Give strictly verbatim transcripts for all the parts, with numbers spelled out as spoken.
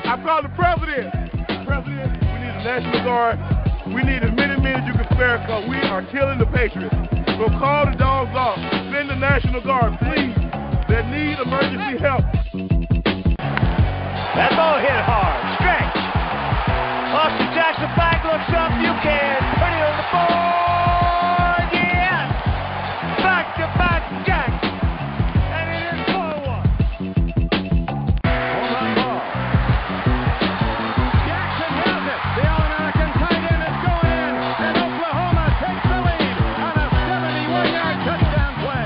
I call the president. President, we need a National Guard. We need as many men as you can spare because we are killing the Patriots. So call the dogs off. Send the National Guard, please. They need emergency help. That ball hit hard. Stretch. Austin Jackson back looks up. You can put it on the board. Yes. Back to back Jack. And it is four one. Hold on ball. Jackson has it. The All-American tight end is going in. And Oklahoma takes the lead on a seventy-one yard touchdown play.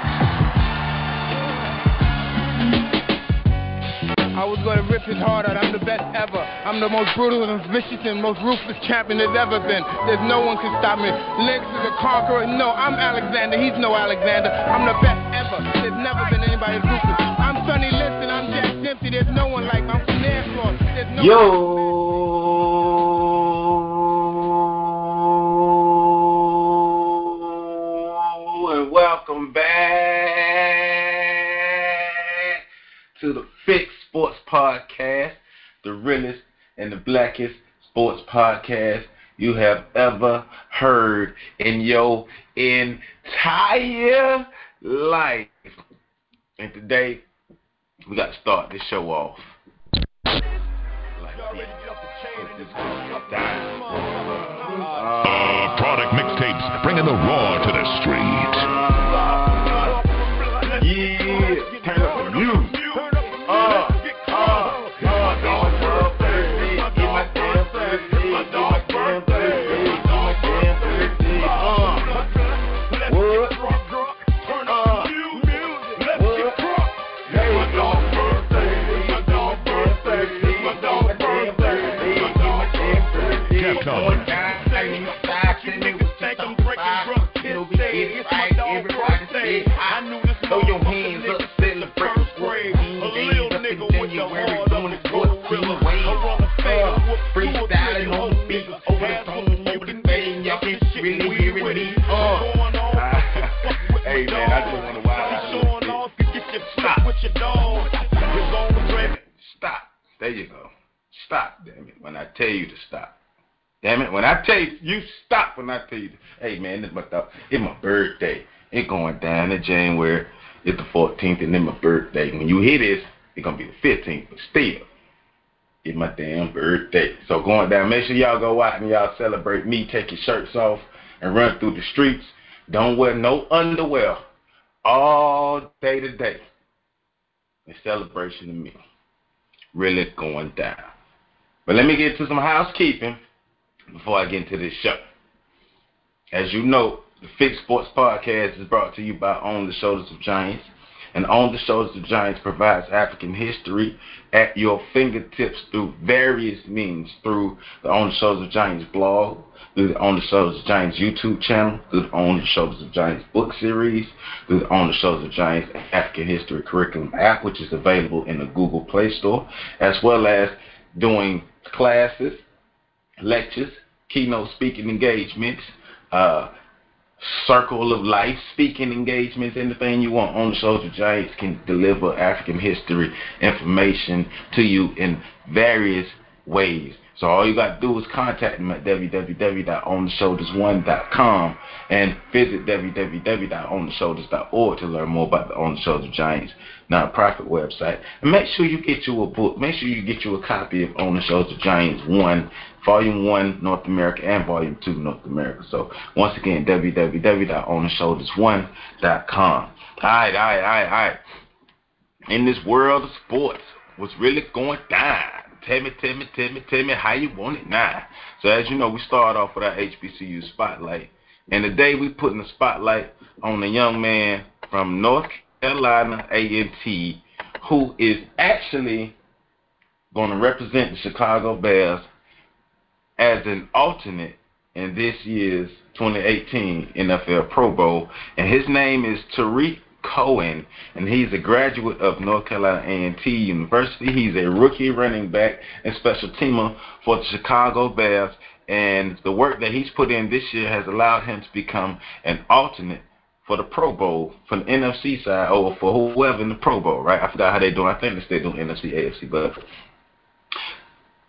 I was going to rip his heart out. I'm the best ever. I'm the most brutal and vicious and most ruthless champion there's ever been. There's no one can stop me. Lennox is a conqueror. No, I'm Alexander. He's no Alexander. I'm the best ever. There's never been anybody as ruthless. I'm Sonny Liston. I'm Jack Dempsey. There's no one like me. I'm from Nairclaw. There's no Yo, and welcome back to the Fix Sports Podcast, the realest and the blackest sports podcast you have ever heard in your entire life. And today, we got to start this show off like this. This is going down. Uh, product mixtapes, bringing the raw to the street. Yeah, turn up the music. Uh, uh, uh, dog birthday, get my damn birthday, get my damn birthday, get my damn birthday. Uh, what? Uh, what? Hey, my dog birthday, my dog birthday, my dog birthday, get my damn birthday. Capcom. Throw your hands up, celebrate the grade. A little nigga with the heart on the gorilla. Around the face, freestyling on the beat. Over the phone, over the thing, y'all can really hear me. Uh, hey man, I just want to wild out. Stop. Stop. There you go. Stop, damn it. When I tell you to stop. Damn it. When I tell you, you stop when I tell you to. Hey man, it's my, it's my birthday. It's going down in January. It's the fourteenth, and then my birthday. When you hear this, it's going to be the fifteenth, but still, it's my damn birthday. So going down, make sure y'all go out and y'all celebrate me. Take your shirts off and run through the streets. Don't wear no underwear all day today. In celebration of me. Really going down. But let me get to some housekeeping before I get into this show. As you know, the Fix Sports Podcast is brought to you by On the Shoulders of Giants. And On the Shoulders of Giants provides African history at your fingertips through various means. Through the On the Shoulders of Giants blog, through the On the Shoulders of Giants YouTube channel, through the On the Shoulders of Giants book series, through the On the Shoulders of Giants African History Curriculum app, which is available in the Google Play Store, as well as doing classes, lectures, keynote speaking engagements, uh, circle of life speaking engagements, anything you want. On the Shoulders of Giants can deliver African history information to you in various ways. So all you got to do is contact them at w w w dot on the shoulders one dot com and visit w w w dot on the shoulders dot org to learn more about the On the Shoulders of Giants nonprofit website. And make sure you get you a book. Make sure you get you a copy of On the Shoulders of Giants one, Volume one, North America, and Volume two, North America. So once again, w w w dot on the shoulders one dot com. All right, all right, all right, all right. In this world of sports, what's really going down? Tell me, tell me, tell me, tell me how you want it now. So as you know, we start off with our H B C U Spotlight. And today we putting the spotlight on a young man from North Carolina A and T who is actually going to represent the Chicago Bears as an alternate in this year's twenty eighteen N F L Pro Bowl. And his name is Tarik Cohen, and he's a graduate of North Carolina A and T University. He's a rookie running back and special teamer for the Chicago Bears, and the work that he's put in this year has allowed him to become an alternate for the Pro Bowl, from the N F C side, or for whoever in the Pro Bowl, right? I forgot how they're doing. I think they're still doing N F C, A F C, but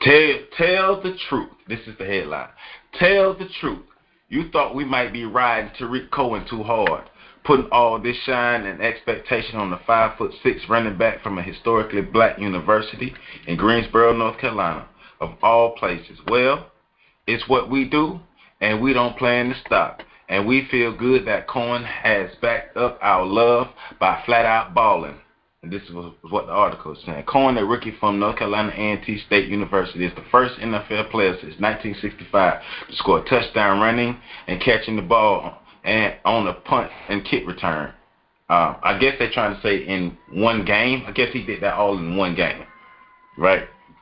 Tell, tell the truth. This is the headline. Tell the truth. You thought we might be riding Tariq Cohen too hard, putting all this shine and expectation on the five foot six running back from a historically black university in Greensboro, North Carolina, of all places. Well, it's what we do, and we don't plan to stop. And we feel good that Cohen has backed up our love by flat out balling. And this was what the article is saying. Cohen, a rookie from North Carolina A and T State University, is the first N F L player since nineteen sixty-five to score a touchdown running and catching the ball and on a punt and kick return. Uh, I guess they're trying to say in one game. I guess he did that all in one game, right?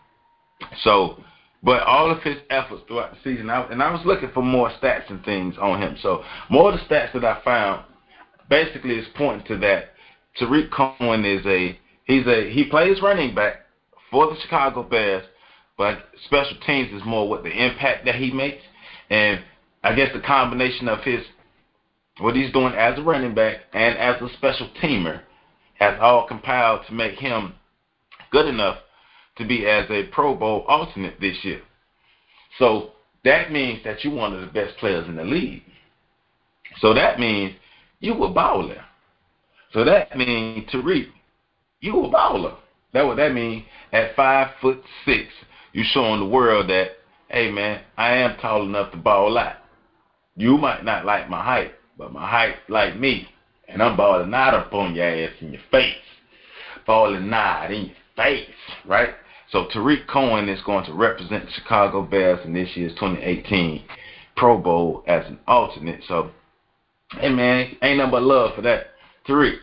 So, but all of his efforts throughout the season, I, and I was looking for more stats and things on him. So more of the stats that I found basically is pointing to that Tariq Cohen is a he's a he plays running back for the Chicago Bears, but special teams is more what the impact that he makes, and I guess the combination of his what he's doing as a running back and as a special teamer has all compiled to make him good enough to be as a Pro Bowl alternate this year. So that means that you're one of the best players in the league. So that means you a baller. So that means, Tariq, you a baller. That's what that means. At five foot six, you showing the world that, hey man, I am tall enough to ball out. You might not like my height, but my height like me. And I'm balling out up on your ass in your face. Balling out in your face, right? So Tariq Cohen is going to represent the Chicago Bears in this year's twenty eighteen Pro Bowl as an alternate. So, hey man, ain't nothing but love for that. Tariq,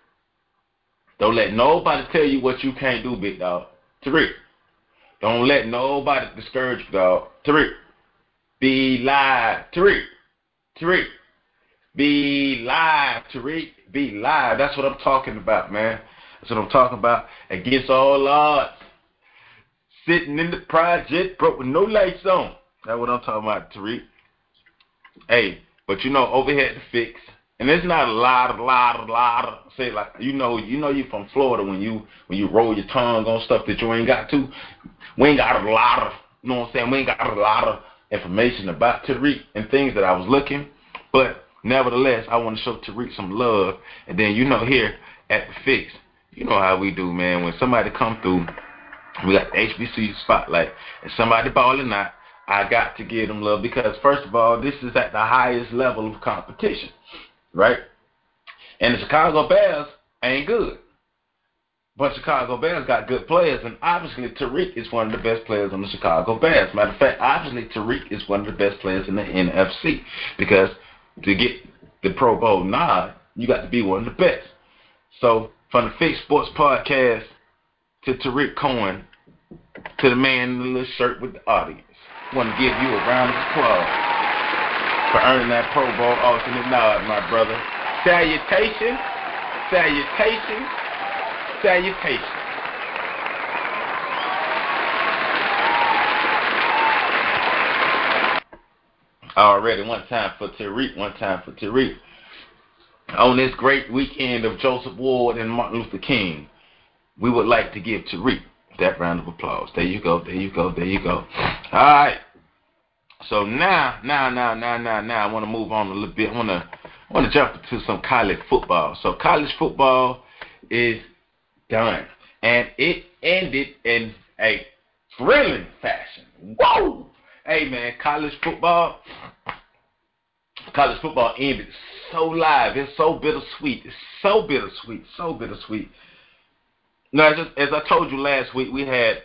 don't let nobody tell you what you can't do, big dog. Tariq, don't let nobody discourage you, dog. Tariq, be live. Tariq, Tariq, be live. Tariq, be live. That's what I'm talking about, man. That's what I'm talking about. Against all odds. Sitting in the project, broke with no lights on. That's what I'm talking about, Tariq. Hey, but you know, over here at the Fix, and there's not a lot, a lot, a lot of say like you know, you know you from Florida when you when you roll your tongue on stuff that you ain't got to. We ain't got a lot of, you know what I'm saying? We ain't got a lot of information about Tariq and things that I was looking, but nevertheless, I want to show Tariq some love. And then you know here at the Fix, you know how we do, man. When somebody come through, we got the H B C U spotlight, and somebody balling out, I got to give them love because first of all, this is at the highest level of competition. Right? And the Chicago Bears ain't good. But Chicago Bears got good players, and obviously Tariq is one of the best players on the Chicago Bears. Matter of fact, obviously Tariq is one of the best players in the N F C because to get the Pro Bowl nod, you got to be one of the best. So from the Fix Sports Podcast to Tariq Cohen to the man in the little shirt with the audience, I want to give you a round of applause for earning that Pro Bowl alternate nod, my brother. Salutations, salutations, salutations. Already, one time for Tariq, one time for Tariq. On this great weekend of Joseph Ward and Martin Luther King, we would like to give Tariq that round of applause. There you go, there you go, there you go. All right. So now, now, now, now, now, now, I want to move on a little bit. I want to, I want to jump into some college football. So college football is done, and it ended in a thrilling fashion. Whoa! Hey man, college football, college football ended so live. It's so bittersweet. It's so bittersweet. So bittersweet. Now, as, as I told you last week, we had.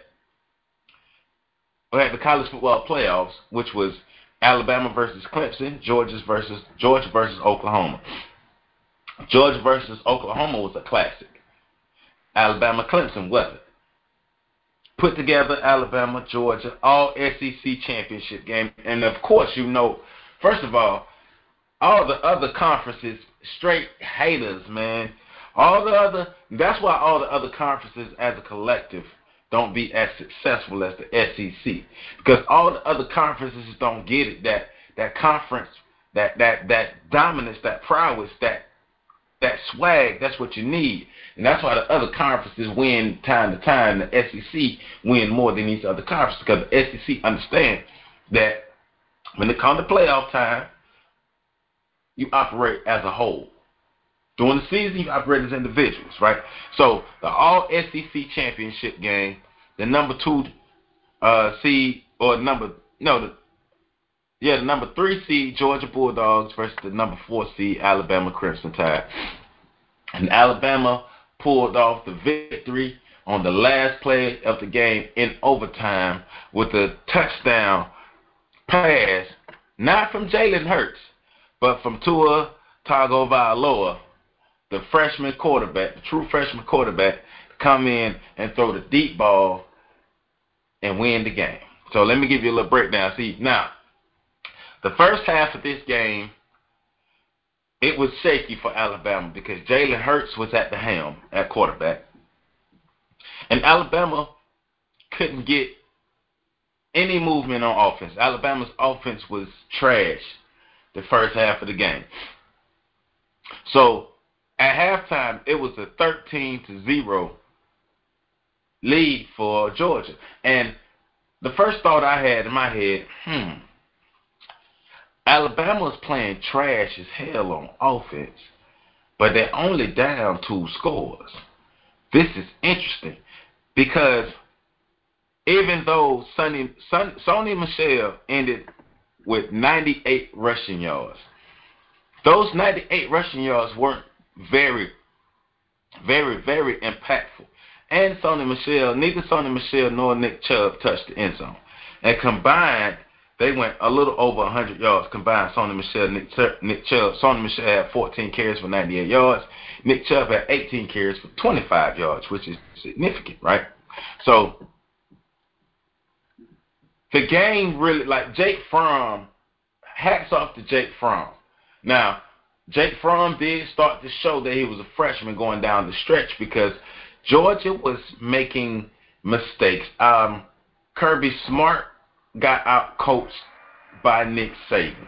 We had the college football playoffs, which was Alabama versus Clemson, Georgia versus Georgia versus Oklahoma. Georgia versus Oklahoma was a classic. Alabama Clemson wasn't. Put together Alabama, Georgia, all S E C championship game, and of course, you know, first of all, all the other conferences straight haters, man. All the other, that's why all the other conferences as a collective don't be as successful as the S E C, because all the other conferences don't get it. That that conference, that that that dominance, that prowess, that that swag, that's what you need. And that's why the other conferences win time to time. The S E C win more than these other conferences because the S E C understand that when it comes to playoff time, you operate as a whole. During the season, you operate as individuals, right? So the all-S E C championship game, the number two uh, seed, or number, no, the, yeah, the number three seed, Georgia Bulldogs versus the number four seed, Alabama Crimson Tide. And Alabama pulled off the victory on the last play of the game in overtime with a touchdown pass, not from Jalen Hurts, but from Tua Tagovailoa, the freshman quarterback, the true freshman quarterback, to come in and throw the deep ball and win the game. So let me give you a little breakdown. See, now, the first half of this game, it was shaky for Alabama because Jalen Hurts was at the helm at quarterback. And Alabama couldn't get any movement on offense. Alabama's offense was trash the first half of the game. So at halftime, it was a thirteen to zero lead for Georgia. And the first thought I had in my head, hmm, Alabama's playing trash as hell on offense, but they're only down two scores. This is interesting because even though Sonny, Son, Sony Michel ended with ninety-eight rushing yards, those ninety-eight rushing yards weren't very, very, very impactful. And Sony Michel, neither Sony Michel nor Nick Chubb touched the end zone. And combined, they went a little over one hundred yards combined. Sony Michel, Nick, Nick Chubb. Sony Michel had fourteen carries for ninety-eight yards. Nick Chubb had eighteen carries for twenty-five yards, which is significant, right? So the game really, like Jake Fromm, hats off to Jake Fromm. Now, Jake Fromm did start to show that he was a freshman going down the stretch because Georgia was making mistakes. Um, Kirby Smart got out-coached by Nick Saban.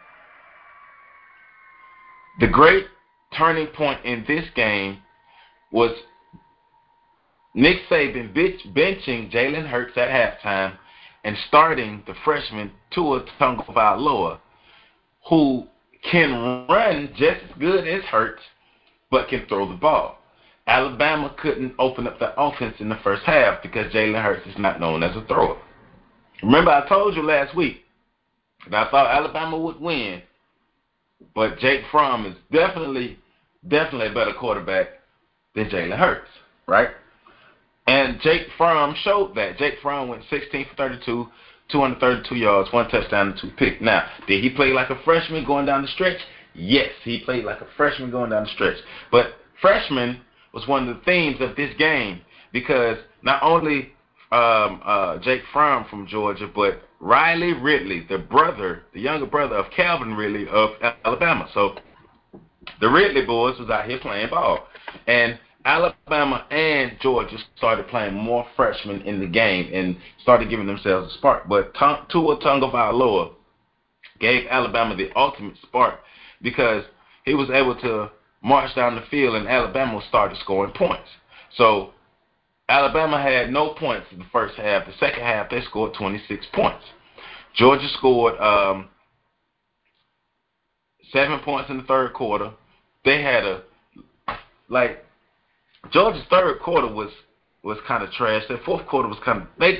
The great turning point in this game was Nick Saban benching Jalen Hurts at halftime and starting the freshman Tua Tagovailoa, who can run just as good as Hurts, but can throw the ball. Alabama couldn't open up the offense in the first half because Jalen Hurts is not known as a thrower. Remember, I told you last week that I thought Alabama would win, but Jake Fromm is definitely, definitely a better quarterback than Jalen Hurts, right? And Jake Fromm showed that. Jake Fromm went sixteen for thirty-two, two hundred thirty-two yards, one touchdown, and two picks. Now, did he play like a freshman going down the stretch? Yes, he played like a freshman going down the stretch. But freshman was one of the themes of this game because not only um, uh, Jake Fromm from Georgia, but Riley Ridley, the brother, the younger brother of Calvin Ridley of Alabama. So the Ridley boys was out here playing ball. And Alabama and Georgia started playing more freshmen in the game and started giving themselves a spark. But Tua Tagovailoa gave Alabama the ultimate spark because he was able to march down the field and Alabama started scoring points. So Alabama had no points in the first half. The second half, they scored twenty-six points. Georgia scored um, seven points in the third quarter. They had a, like, Georgia's third quarter was was kind of trash. Their fourth quarter was kind of, they,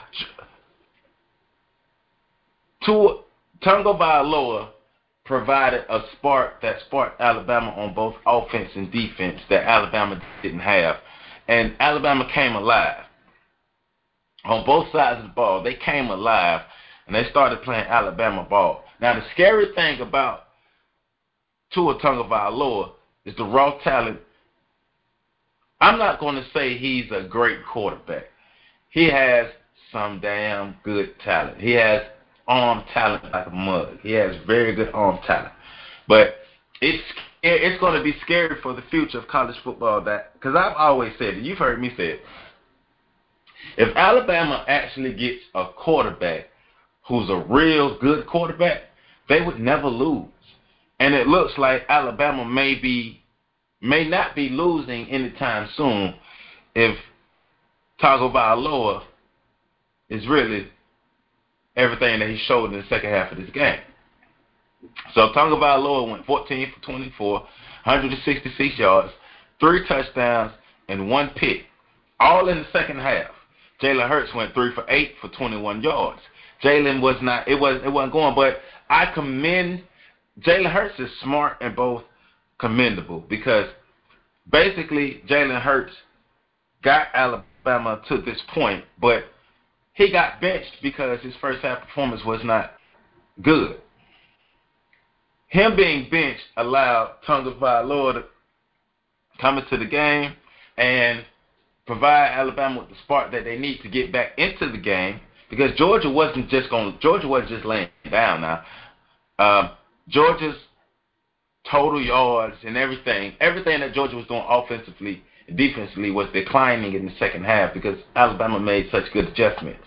Tua Tagovailoa provided a spark that sparked Alabama on both offense and defense that Alabama didn't have. And Alabama came alive. On both sides of the ball, they came alive, and they started playing Alabama ball. Now, the scary thing about Tua Tagovailoa is the raw talent. I'm not going to say he's a great quarterback. He has some damn good talent. He has arm talent like a mug. He has very good arm talent. But it's it's going to be scary for the future of college football, that because I've always said it. You've heard me say it. If Alabama actually gets a quarterback who's a real good quarterback, they would never lose. And it looks like Alabama may be may not be losing anytime soon if Tagovailoa is really everything that he showed in the second half of this game. So Tagovailoa went fourteen for twenty-four, one hundred sixty-six yards, three touchdowns, and one pick, all in the second half. Jalen Hurts went three for eight for twenty-one yards. Jalen was not, it was it wasn't going, but I commend Jalen Hurts is smart and both commendable because basically Jalen Hurts got Alabama to this point, but he got benched because his first half performance was not good. Him being benched allowed Tagovailoa to come into the game and provide Alabama with the spark that they need to get back into the game, because Georgia wasn't just going. Georgia wasn't just laying down. Now, uh, Georgia's total yards and everything, everything that Georgia was doing offensively and defensively was declining in the second half because Alabama made such good adjustments.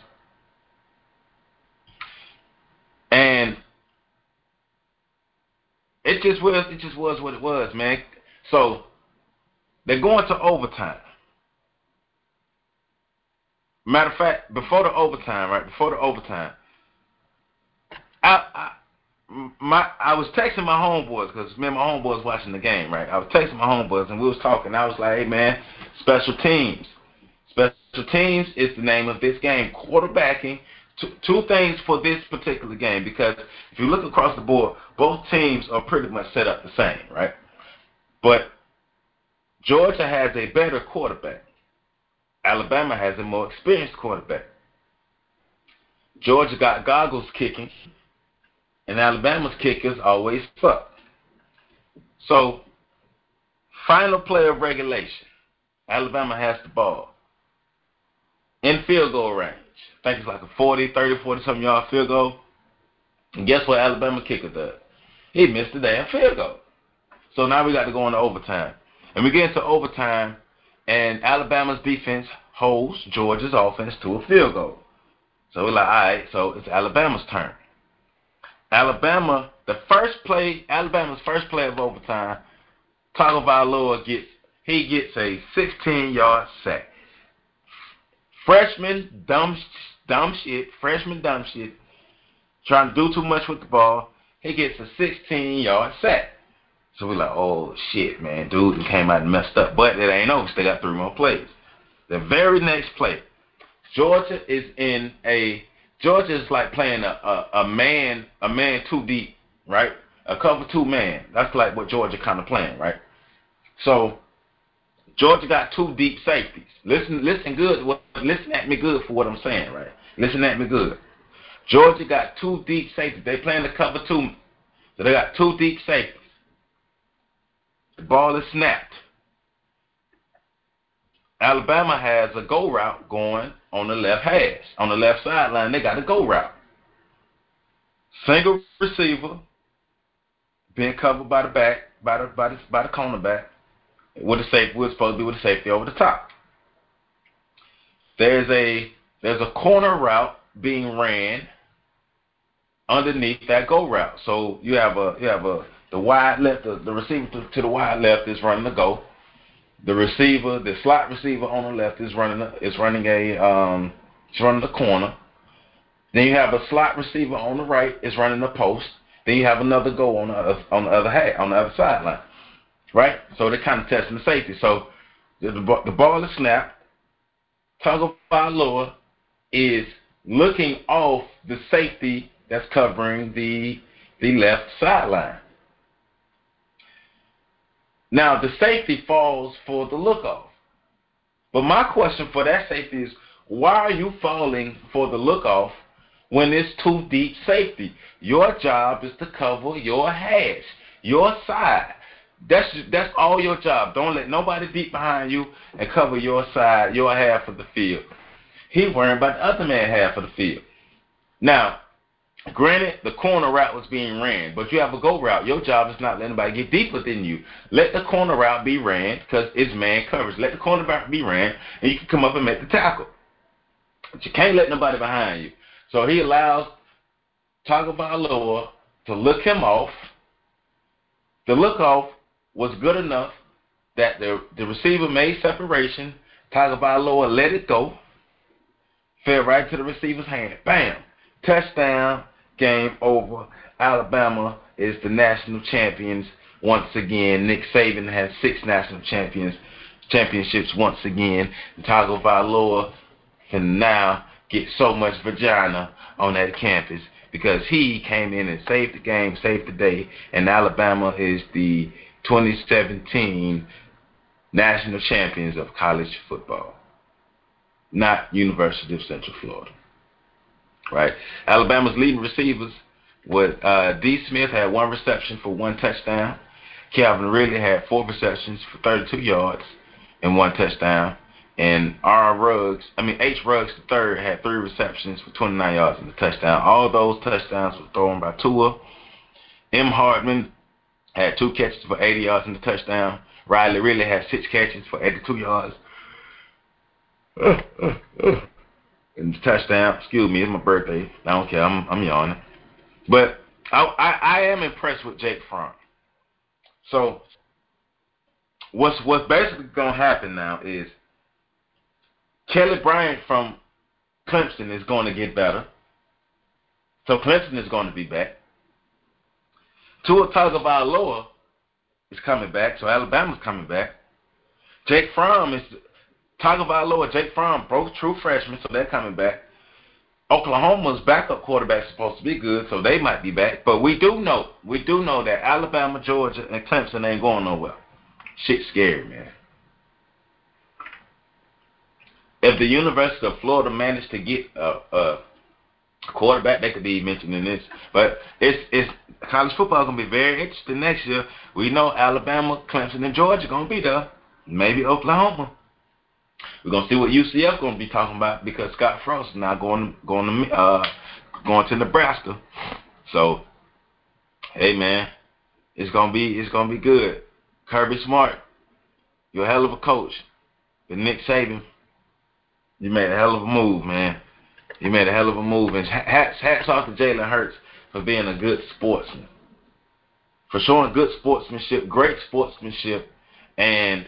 And it just was. It just was what it was, man. So they're going to overtime. Matter of fact, before the overtime, right? Before the overtime, I, I, my, I was texting my homeboys because me and my homeboys watching the game, right? I was texting my homeboys and we was talking. I was like, "Hey, man, special teams. Special teams is the name of this game. Quarterbacking. Two, two things for this particular game, because if you look across the board, both teams are pretty much set up the same, right? But Georgia has a better quarterback. Alabama has a more experienced quarterback. Georgia got goggles kicking, and Alabama's kickers always fuck. So, final play of regulation. Alabama has the ball. In field goal range. I think it's like a forty, thirty, forty-something yard field goal. And guess what Alabama kicker does? He missed the damn field goal. So now we got to go into overtime. And we get into overtime, and Alabama's defense holds Georgia's offense to a field goal. So we're like, all right, so it's Alabama's turn. Alabama, the first play, Alabama's first play of overtime, Tagovailoa gets, he gets a sixteen-yard sack. Freshman, dumb, dumb shit, freshman, dumb shit, trying to do too much with the ball. He gets a sixteen-yard sack. So we're like, oh, shit, man, dude came out and messed up. But it ain't over. They got three more plays. The very next play, Georgia is in a, Georgia is like playing a, a, a man, a man too deep, right? A cover two man. That's like what Georgia kind of playing, right? So Georgia got two deep safeties. Listen, listen good. Listen at me good for what I'm saying, right? Listen at me good. Georgia got two deep safeties. They playing the cover two. So they got two deep safeties. The ball is snapped. Alabama has a go route going on the left hash. On the left sideline, they got a go route. Single receiver being covered by the back, by the by the by the cornerback. With the safety, we're supposed to be with the safety over the top. There's a there's a corner route being ran underneath that go route. So you have a you have a the wide left, the, the receiver to, to the wide left is running the go. The receiver, the slot receiver on the left is running a, is running a um it's running the corner. Then you have a slot receiver on the right is running the post. Then you have another go on the on the other hat on the other sideline. Right? So they're kind of testing the safety. So the, the ball is snapped. Tagovailoa is looking off the safety that's covering the the left sideline. Now, the safety falls for the look-off. But my question for that safety is, why are you falling for the look-off when it's too deep safety? Your job is to cover your hash, your side. That's that's all your job. Don't let nobody deep behind you and cover your side, your half of the field. He's worrying about the other man half of the field. Now, granted, the corner route was being ran, but you have a go route. Your job is not letting anybody get deeper than you. Let the corner route be ran because it's man coverage. Let the corner route be ran, and you can come up and make the tackle. But you can't let nobody behind you. So he allows Tagovailoa to look him off. The look off was good enough that the the receiver made separation. Tagovailoa let it go. Fell right to the receiver's hand. Bam! Touchdown. Game over. Alabama is the national champions once again. Nick Saban has six national champions championships once again. Tagovailoa can now get so much vagina on that campus because he came in and saved the game, saved the day, and Alabama is the twenty seventeen national champions of college football, not University of Central Florida. Right? Alabama's leading receivers was uh, D. Smith had one reception for one touchdown. Calvin Ridley had four receptions for thirty-two yards and one touchdown. And R. Ruggs, I mean H. Ruggs the third had three receptions for twenty-nine yards and a touchdown. All those touchdowns were thrown by Tua. M. Hardman had two catches for eighty yards and a touchdown. Riley Ridley had six catches for eighty-two yards. Uh, uh, uh. And the touchdown. Excuse me, it's my birthday. I don't care. I'm I'm yawning. But I I, I am impressed with Jake Fromm. So what's what's basically gonna happen now is Kelly Bryant from Clemson is going to get better. So Clemson is going to be back. Tua Tagovailoa is coming back, so Alabama's coming back. Jake Fromm is Tagovailoa, Jake Fromm, both true freshmen, so they're coming back. Oklahoma's backup quarterback is supposed to be good, so they might be back. But we do know, we do know that Alabama, Georgia, and Clemson ain't going nowhere. Shit's scary, man. If the University of Florida managed to get a, a quarterback, they could be mentioned in this. But it's it's college football going to be very interesting next year. We know Alabama, Clemson, and Georgia going to be there. Maybe Oklahoma. We're going to see what U C F going to be talking about because Scott Frost is now going going to uh, going to Nebraska. So, hey man, it's going to be it's going to be good. Kirby Smart, you're a hell of a coach. But Nick Saban, you made a hell of a move, man. You made a hell of a move. And hats, hats off to Jalen Hurts for being a good sportsman. For showing good sportsmanship, great sportsmanship, and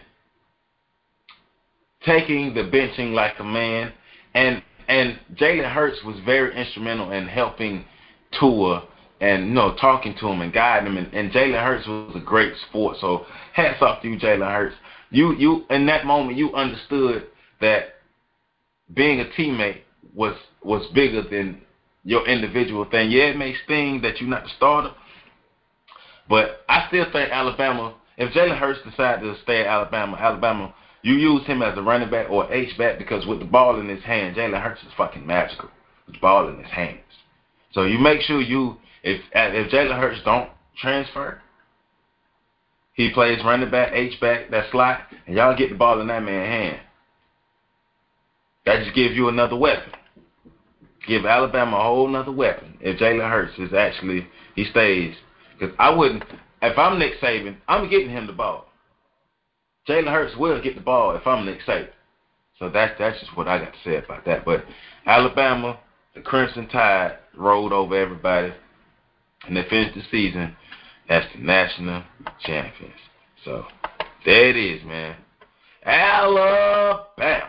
taking the benching like a man. And and Jalen Hurts was very instrumental in helping Tua and, you know, talking to him and guiding him. And, and Jalen Hurts was a great sport. So hats off to you, Jalen Hurts. You, you, in that moment, you understood that being a teammate was was bigger than your individual thing. Yeah, it may sting that you're not the starter, but I still think Alabama, if Jalen Hurts decided to stay at Alabama, Alabama, you use him as a running back or H-back because with the ball in his hand, Jalen Hurts is fucking magical with the ball in his hands. So you make sure you, if if Jalen Hurts don't transfer, he plays running back, H-back, that slot, and y'all get the ball in that man's hand. That just gives you another weapon. Give Alabama a whole nother weapon if Jalen Hurts is actually, he stays. Because I wouldn't, if I'm Nick Saban, I'm getting him the ball. Jalen Hurts will get the ball if I'm Nick Saban. So that's, that's just what I got to say about that. But Alabama, the Crimson Tide, rolled over everybody. And they finished the season as the national champions. So there it is, man. Alabama.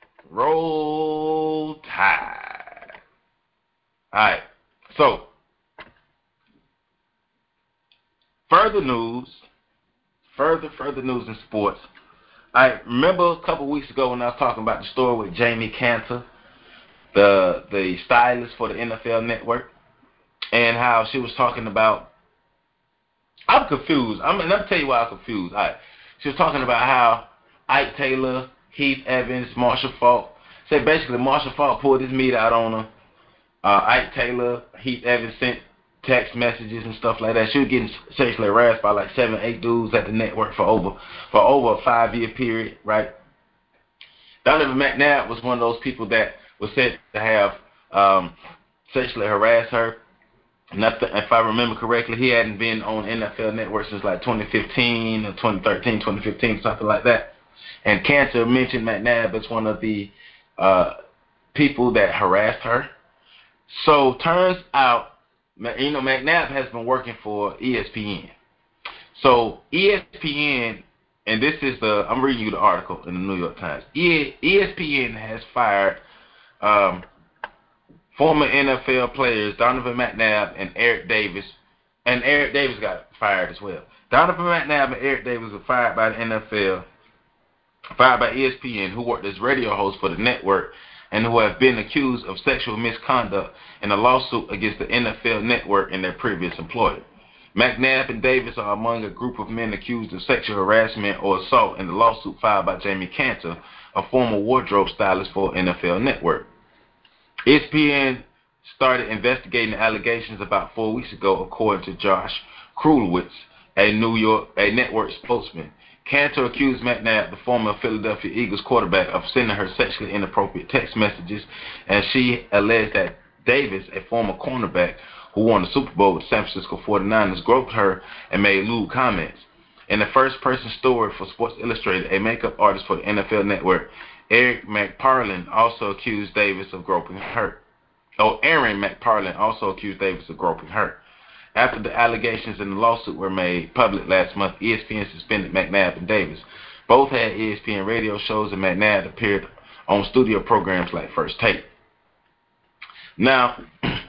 Roll Tide. All right. So, further news, further, further news in sports. I remember a couple weeks ago when I was talking about the story with Jamie Cantor, the the stylist for the N F L Network, and how she was talking about. I'm confused. I'm, and I'm tell you why I'm confused. All right. She was talking about how Ike Taylor, Heath Evans, Marshall Faulk. Said basically Marshall Faulk pulled his meat out on her. Uh, Ike Taylor, Heath Evans sent text messages and stuff like that. She was getting sexually harassed by like seven, eight dudes at the network for over for over a five year period, right? Donovan McNabb was one of those people that was said to have um, sexually harassed her. Nothing, if I remember correctly, he hadn't been on N F L Network since like twenty fifteen or twenty thirteen, twenty fifteen, something like that. And Cantor mentioned McNabb as one of the uh, people that harassed her. So turns out, you know, McNabb has been working for E S P N. So E S P N and this is the, I'm reading you the article in the New York Times. E S P N has fired um, former N F L players Donovan McNabb and Eric Davis, and Eric Davis got fired as well. Donovan McNabb and Eric Davis were fired by the N F L, fired by E S P N, who worked as radio hosts for the network, and who have been accused of sexual misconduct in a lawsuit against the N F L network and their previous employer. McNabb and Davis are among a group of men accused of sexual harassment or assault in the lawsuit filed by Jamie Cantor, a former wardrobe stylist for N F L Network. E S P N started investigating the allegations about four weeks ago, according to Josh Krulwitz, a New York a network spokesman. Cantor accused McNabb, the former Philadelphia Eagles quarterback, of sending her sexually inappropriate text messages, and she alleged that Davis, a former cornerback who won the Super Bowl with the San Francisco forty-niners, groped her and made lewd comments. In the first-person story for Sports Illustrated, a makeup artist for the N F L Network, Eric McParlin, also accused Davis of groping her. Oh, Aaron McParlin also accused Davis of groping her. After the allegations in the lawsuit were made public last month, E S P N suspended McNabb and Davis. Both had E S P N radio shows, and McNabb appeared on studio programs like First Take. Now,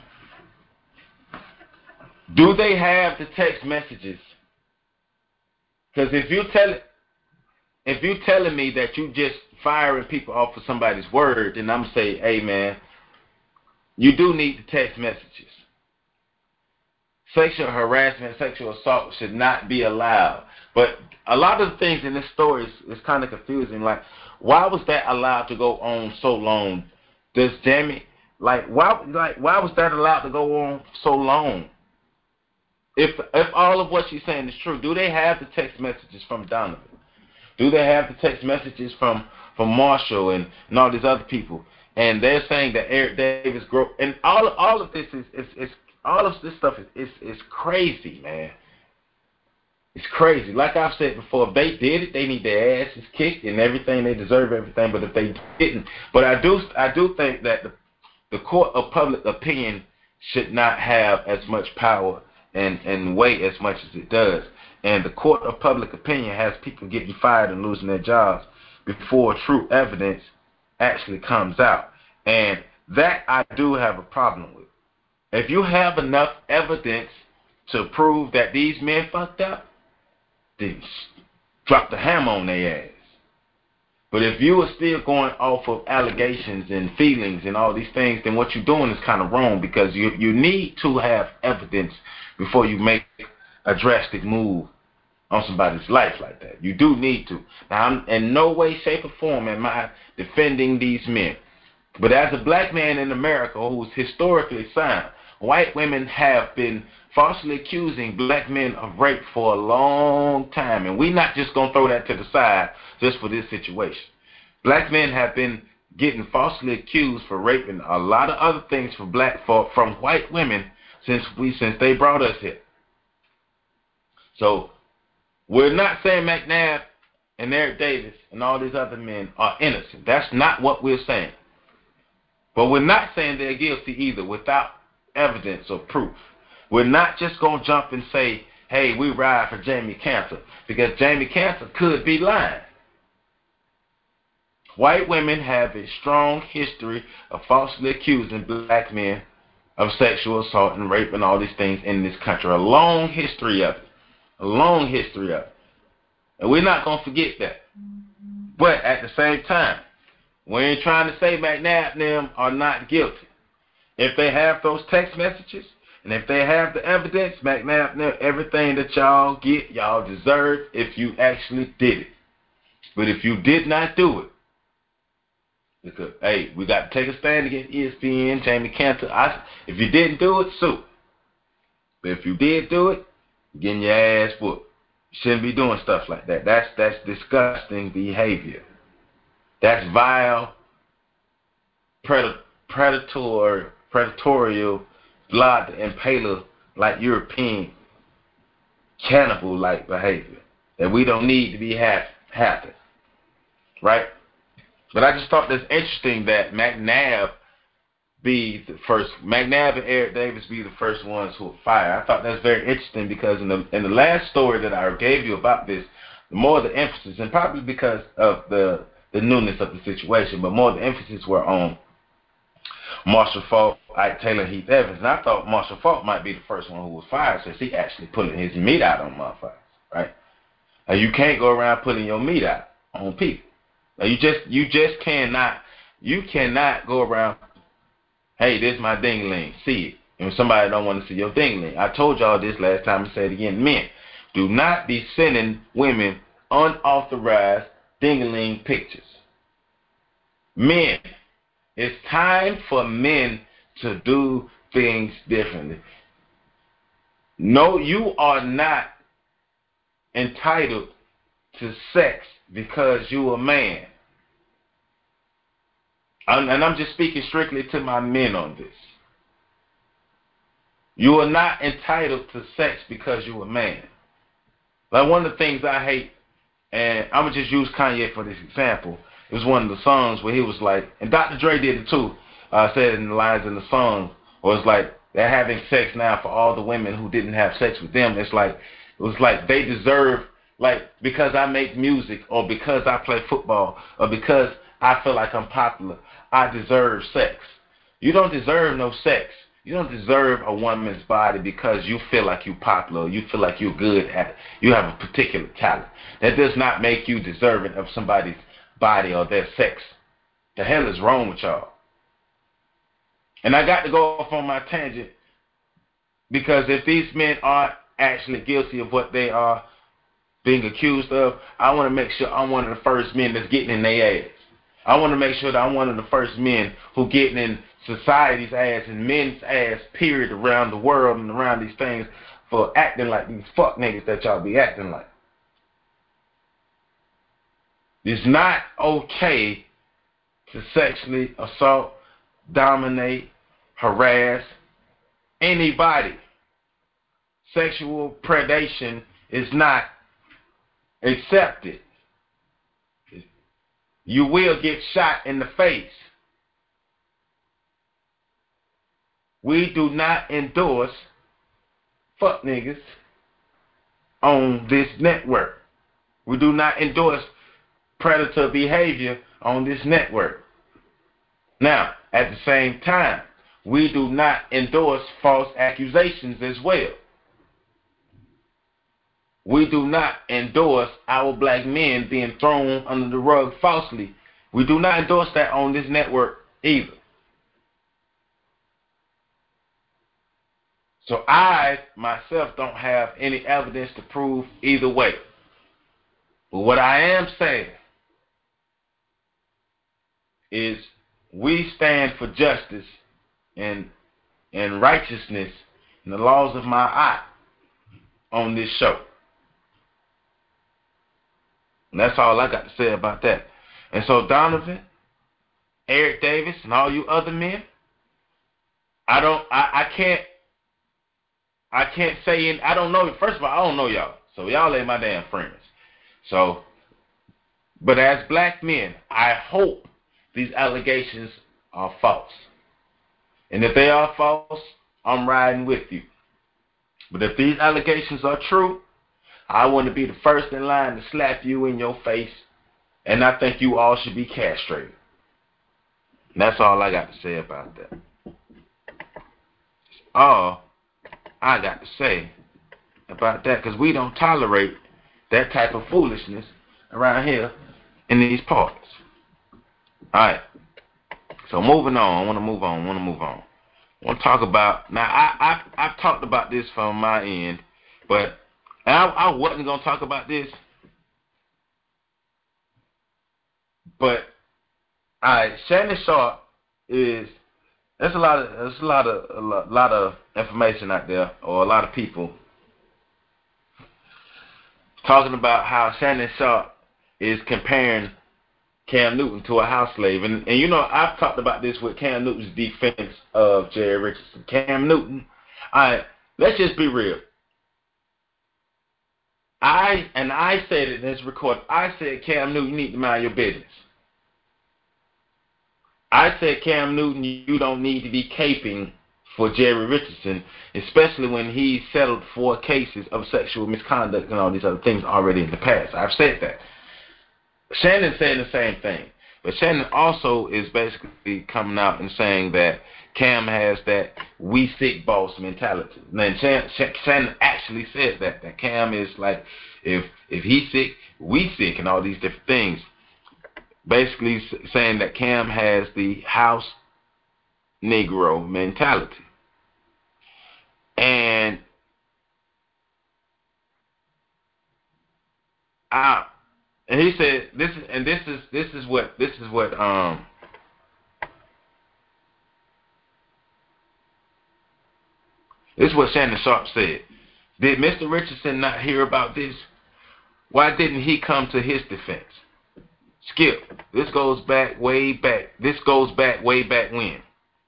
do they have the text messages? Because if you tell if you telling me that you just firing people off for somebody's word, then I'm saying, hey man, you do need the text messages. Sexual harassment, sexual assault should not be allowed. But a lot of the things in this story is, is kind of confusing. Like, why was that allowed to go on so long? Does Jamie, like, why, like, why was that allowed to go on so long? If if all of what she's saying is true, do they have the text messages from Donovan? Do they have the text messages from, from Marshall and, and all these other people? And they're saying that Eric Davis groped, and all all of this is is, is all of this stuff is, is is crazy, man. It's crazy. Like I've said before, if they did it, they need their asses kicked and everything. They deserve everything. But if they didn't, but I do I do think that the the court of public opinion should not have as much power and and weight as much as it does. And the court of public opinion has people getting fired and losing their jobs before true evidence actually comes out. And that I do have a problem with. If you have enough evidence to prove that these men fucked up, then drop the hammer on their ass. But if you are still going off of allegations and feelings and all these things, then what you're doing is kind of wrong, because you you need to have evidence before you make a drastic move on somebody's life like that. You do need to. Now, I'm in no way, shape, or form am I defending these men. But as a black man in America who's historically sound, white women have been falsely accusing black men of rape for a long time. And we're not just going to throw that to the side just for this situation. Black men have been getting falsely accused for raping a lot of other things for black for, from white women since we since they brought us here. So we're not saying McNabb and Eric Davis and all these other men are innocent. That's not what we're saying. But we're not saying they're guilty either without evidence or proof. We're not just going to jump and say, hey, we ride for Jamie Cantor, because Jamie Cantor could be lying. White women have a strong history of falsely accusing black men of sexual assault and rape and all these things in this country. A long history of it. A long history of it. And we're not going to forget that. But at the same time, we ain't trying to say McNabb and them are not guilty. If they have those text messages, and if they have the evidence, McNabb and them, everything that y'all get, y'all deserve if you actually did it. But if you did not do it, because, hey, we got to take a stand against E S P N, Jamie Cantor. I, if you didn't do it, sue. But if you did do it, you're getting your ass whooped. You shouldn't be doing stuff like that. That's that's disgusting behavior. That's vile, pred- predator, predatorial, blood impaler, like European cannibal-like behavior that we don't need to be ha- happen, right? But I just thought that's interesting that McNabb be the first, McNabb and Eric Davis be the first ones who were fired. I thought that's very interesting because in the in the last story that I gave you about this, more the emphasis, and probably because of the the newness of the situation, but more the emphasis were on Marshall Faulk, Ike Taylor, Heath Evans. And I thought Marshall Faulk might be the first one who was fired since he actually pulling his meat out on motherfuckers, right? Now, you can't go around putting your meat out on people. Now, you just you just cannot you cannot go around, hey, this is my ding-a-ling, see it. And somebody don't want to see your ding-a-ling. I told y'all this last time and say it again. Men, do not be sending women unauthorized ding-a-ling pictures. Men, it's time for men to do things differently. No, you are not entitled to sex because you're a man. I'm, and I'm just speaking strictly to my men on this. You are not entitled to sex because you're a man. Like, one of the things I hate, and I'm going to just use Kanye for this example, it was one of the songs where he was like, and Doctor Dre did it too, uh, said in the lines in the song, or it's like, they're having sex now for all the women who didn't have sex with them. It's like, it was like they deserve, like, because I make music, or because I play football, or because I feel like I'm popular, I deserve sex. You don't deserve no sex. You don't deserve a woman's body because you feel like you're popular, or you feel like you're good at it. You have a particular talent. That does not make you deserving of somebody's body or their sex. The hell is wrong with y'all? And I got to go off on my tangent because if these men are actually guilty of what they are being accused of, I want to make sure I'm one of the first men that's getting in their ass. I want to make sure that I'm one of the first men who getting in society's ass and men's ass, period, around the world and around these things for acting like these fuck niggas that y'all be acting like. It's not okay to sexually assault, dominate, harass anybody. Sexual predation is not accepted. You will get shot in the face. We do not endorse fuck niggas on this network. We do not endorse predator behavior on this network. Now, at the same time, we do not endorse false accusations as well. We do not endorse our black men being thrown under the rug falsely. We do not endorse that on this network either. So I, myself, don't have any evidence to prove either way. But what I am saying is we stand for justice and, and righteousness and the laws of my eye on this show. And that's all I got to say about that. And so Donovan, Eric Davis, and all you other men, I don't, I, I can't, I can't say, in, I don't know, first of all, I don't know y'all. So y'all ain't my damn friends. So, but as black men, I hope these allegations are false. And if they are false, I'm riding with you. But if these allegations are true, I want to be the first in line to slap you in your face. And I think you all should be castrated. And that's all I got to say about that. All I got to say about that, because we don't tolerate that type of foolishness around here in these parts. All right. So moving on. I want to move on. I want to move on. I want to talk about, now I, I, I've talked about this from my end, but and I, I wasn't going to talk about this, but all right, Shannon Sharpe is, there's a lot of, there's a lot of, a lot, lot of information out there, or a lot of people talking about how Shannon Sharpe is comparing Cam Newton to a house slave. And, and you know, I've talked about this with Cam Newton's defense of Jerry Richardson. Cam Newton, all right, let's just be real. I, and I said it in this recording, I said, Cam Newton, you need to mind your business. I said, Cam Newton, you don't need to be caping for Jerry Richardson, especially when he settled for cases of sexual misconduct and all these other things already in the past. I've said that. Shannon said the same thing. But Shannon also is basically coming out and saying that Cam has that we sick boss mentality. And Shannon, Shannon actually said that, that Cam is like, if if he's sick, we sick, and all these different things. Basically saying that Cam has the house Negro mentality. And I, and he said this is, and this is this is what this is what um this is what Shannon Sharpe said. Did Mister Richardson not hear about this? Why didn't he come to his defense? Skip, this goes back way back. This goes back way back when.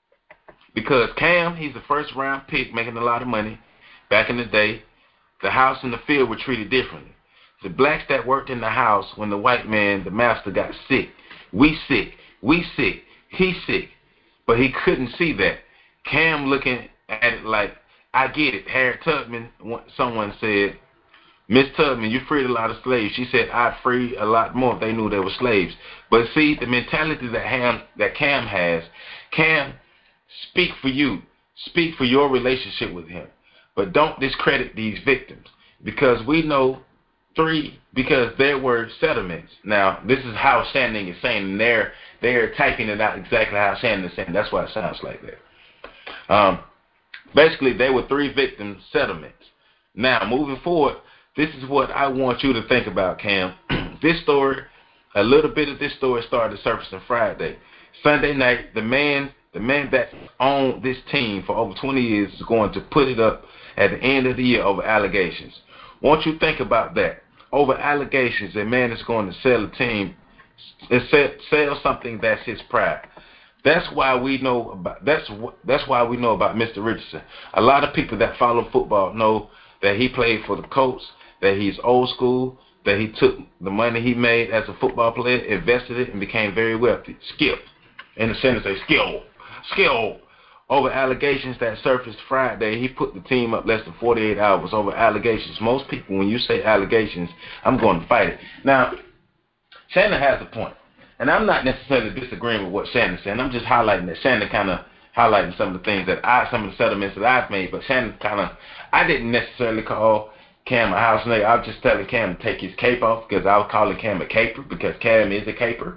Because Cam, he's the first round pick, making a lot of money. Back in the day, the house and the field were treated differently. The blacks that worked in the house when the white man, the master, got sick. We sick. We sick. He sick. But he couldn't see that. Cam looking at it like, I get it. Harriet Tubman, someone said, Miss Tubman, you freed a lot of slaves. She said, I'd free a lot more if they knew they were slaves. But see, the mentality that Ham, that Cam has, Cam, speak for you. Speak for your relationship with him. But don't discredit these victims. Because we know three, because there were settlements. Now, this is how Shannon is saying, and they're, they're typing it out exactly how Shannon is saying. That's why it sounds like that. Um, basically, there were three victim settlements. Now, moving forward, this is what I want you to think about, Cam. This story, a little bit of this story started surfacing Friday. Sunday night, the man, the man that owned this team for over twenty years is going to put it up at the end of the year over allegations. Won't you think about that? Over allegations, a man is going to sell a team, sell, sell something that's his pride. That's why we know about that's that's why we know about Mister Richardson. A lot of people that follow football know that he played for the Colts, that he's old school, that he took the money he made as a football player, invested it, and became very wealthy. Skip. In the sentence, they skill, skill. Over allegations that surfaced Friday, he put the team up less than forty-eight hours over allegations. Most people, when you say allegations, I'm going to fight it. Now, Shannon has a point, and I'm not necessarily disagreeing with what Shannon said. I'm just highlighting that Shannon kind of highlighting some of the things that I, some of the settlements that I've made, but Shannon kind of, I didn't necessarily call Cam a house nigga. I was just telling Cam to take his cape off because I was calling Cam a caper because Cam is a caper.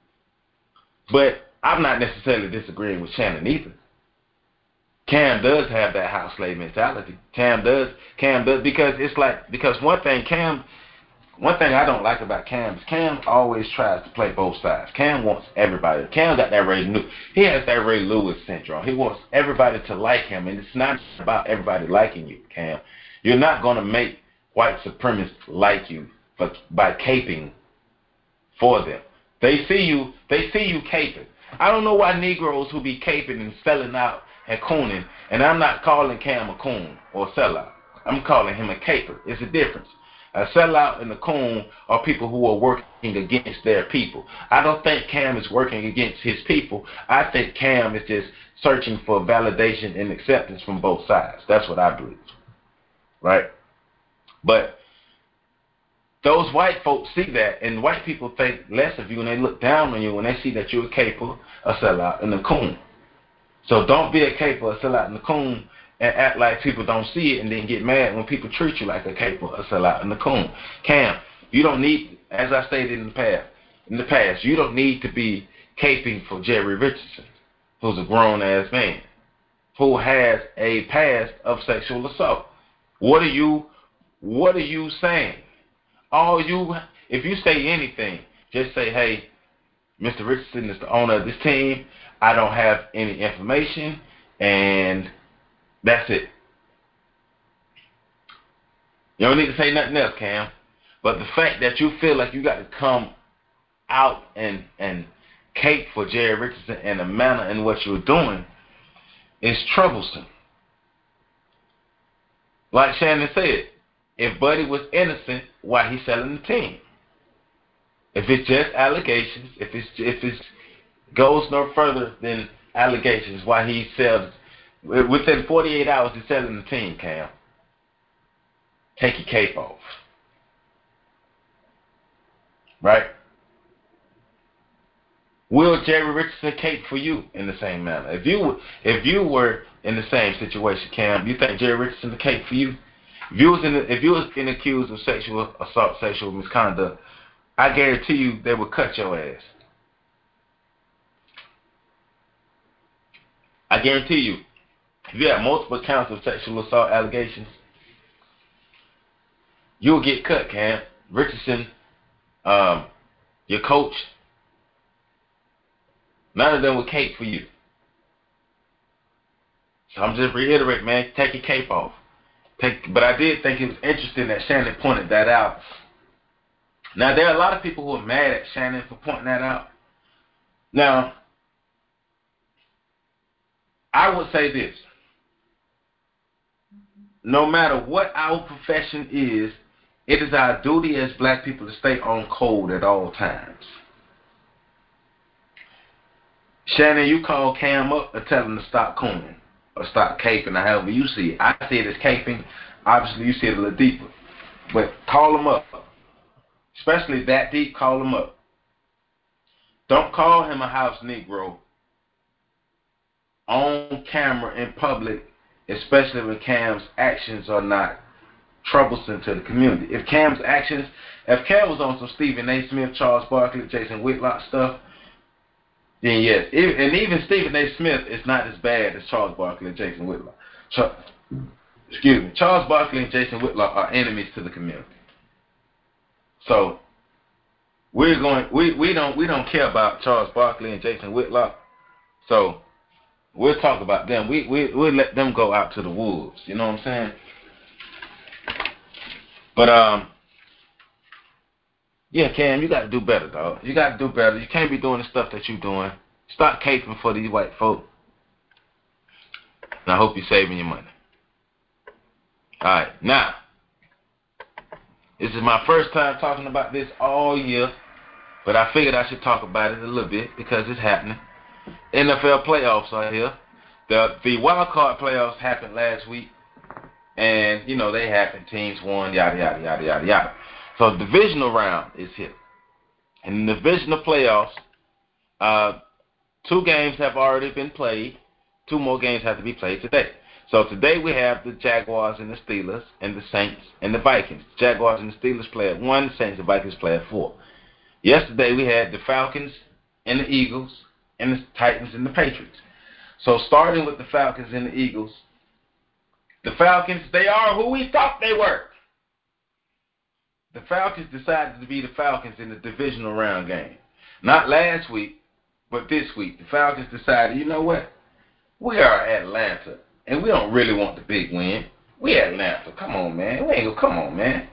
But I'm not necessarily disagreeing with Shannon either. Cam does have that house slave mentality. Cam does, Cam does, because it's like, because one thing Cam, one thing I don't like about Cam is Cam always tries to play both sides. Cam wants everybody. Cam got that Ray Lewis. He has that Ray Lewis syndrome. He wants everybody to like him, and it's not about everybody liking you, Cam. You're not going to make white supremacists like you for, by caping for them. They see you, they see you caping. I don't know why Negroes who be caping and selling out and cooning, and I'm not calling Cam a coon or a sellout. I'm calling him a caper. It's a difference. A sellout and a coon are people who are working against their people. I don't think Cam is working against his people. I think Cam is just searching for validation and acceptance from both sides. That's what I believe. Right? But those white folks see that, and white people think less of you, and they look down on you when they see that you're a caper, a sellout, and a coon. So don't be a caper, a sellout, and a coon, and act like people don't see it, and then get mad when people treat you like a caper, a sellout, and a coon. Cam, you don't need, as I stated in the past, in the past, you don't need to be caping for Jerry Richardson, who's a grown-ass man, who has a past of sexual assault. What are you, what are you saying? All you, if you say anything, just say, hey, Mister Richardson is the owner of this team. I don't have any information, and that's it. You don't need to say nothing else, Cam. But the fact that you feel like you got to come out and and cape for Jerry Richardson in the manner in what you're doing is troublesome. Like Shannon said, if Buddy was innocent, why he selling the team? If it's just allegations, if it's if it's goes no further than allegations, why he sells within forty-eight hours of selling the team, Cam, take your cape off. Right? Will Jerry Richardson cape for you in the same manner? If you if you were in the same situation, Cam, you think Jerry Richardson the cape for you? If you was in the, if you was been accused of sexual assault, sexual misconduct, I guarantee you they would cut your ass. I guarantee you, if you have multiple counts of sexual assault allegations, you'll get cut, Cam. Richardson, um, your coach, none of them would cape for you. So I'm just reiterating, man, take your cape off. Take, but I did think it was interesting that Shannon pointed that out. Now, there are a lot of people who are mad at Shannon for pointing that out. Now, I would say this. No matter what our profession is, it is our duty as black people to stay on code at all times. Shannon, you call Cam up and tell him to stop cooning or stop caping or however you see it. I see it as caping. Obviously, you see it a little deeper. But call him up. Especially that deep, call him up. Don't call him a house Negro on camera in public, especially when Cam's actions are not troublesome to the community. If Cam's actions, if Cam was on some Stephen A. Smith, Charles Barkley, Jason Whitlock stuff, then yes. And even Stephen A. Smith is not as bad as Charles Barkley and Jason Whitlock. Char- Excuse me. Charles Barkley and Jason Whitlock are enemies to the community. So we're going. We, we don't we don't care about Charles Barkley and Jason Whitlock. So we'll talk about them. We we we'll let them go out to the wolves. You know what I'm saying? But um, yeah, Cam, you got to do better, dog. You got to do better. You can't be doing the stuff that you're doing. Stop caping for these white folk. And I hope you're saving your money. All right, now, this is my first time talking about this all year, but I figured I should talk about it a little bit because it's happening. N F L playoffs are here. The the wild card playoffs happened last week, and you know they happened. Teams won, yada yada yada yada yada. So the divisional round is here. In the divisional playoffs, uh, two games have already been played. Two more games have to be played today. So today we have the Jaguars and the Steelers and the Saints and the Vikings. The Jaguars and the Steelers play at one, the Saints and Vikings play at four. Yesterday we had the Falcons and the Eagles and the Titans and the Patriots. So starting with the Falcons and the Eagles, the Falcons, they are who we thought they were. The Falcons decided to be the Falcons in the divisional round game. Not last week, but this week. The Falcons decided, you know what? We are Atlanta, and we don't really want the big win. We Atlanta. Come on, man. We ain't gonna come on, man.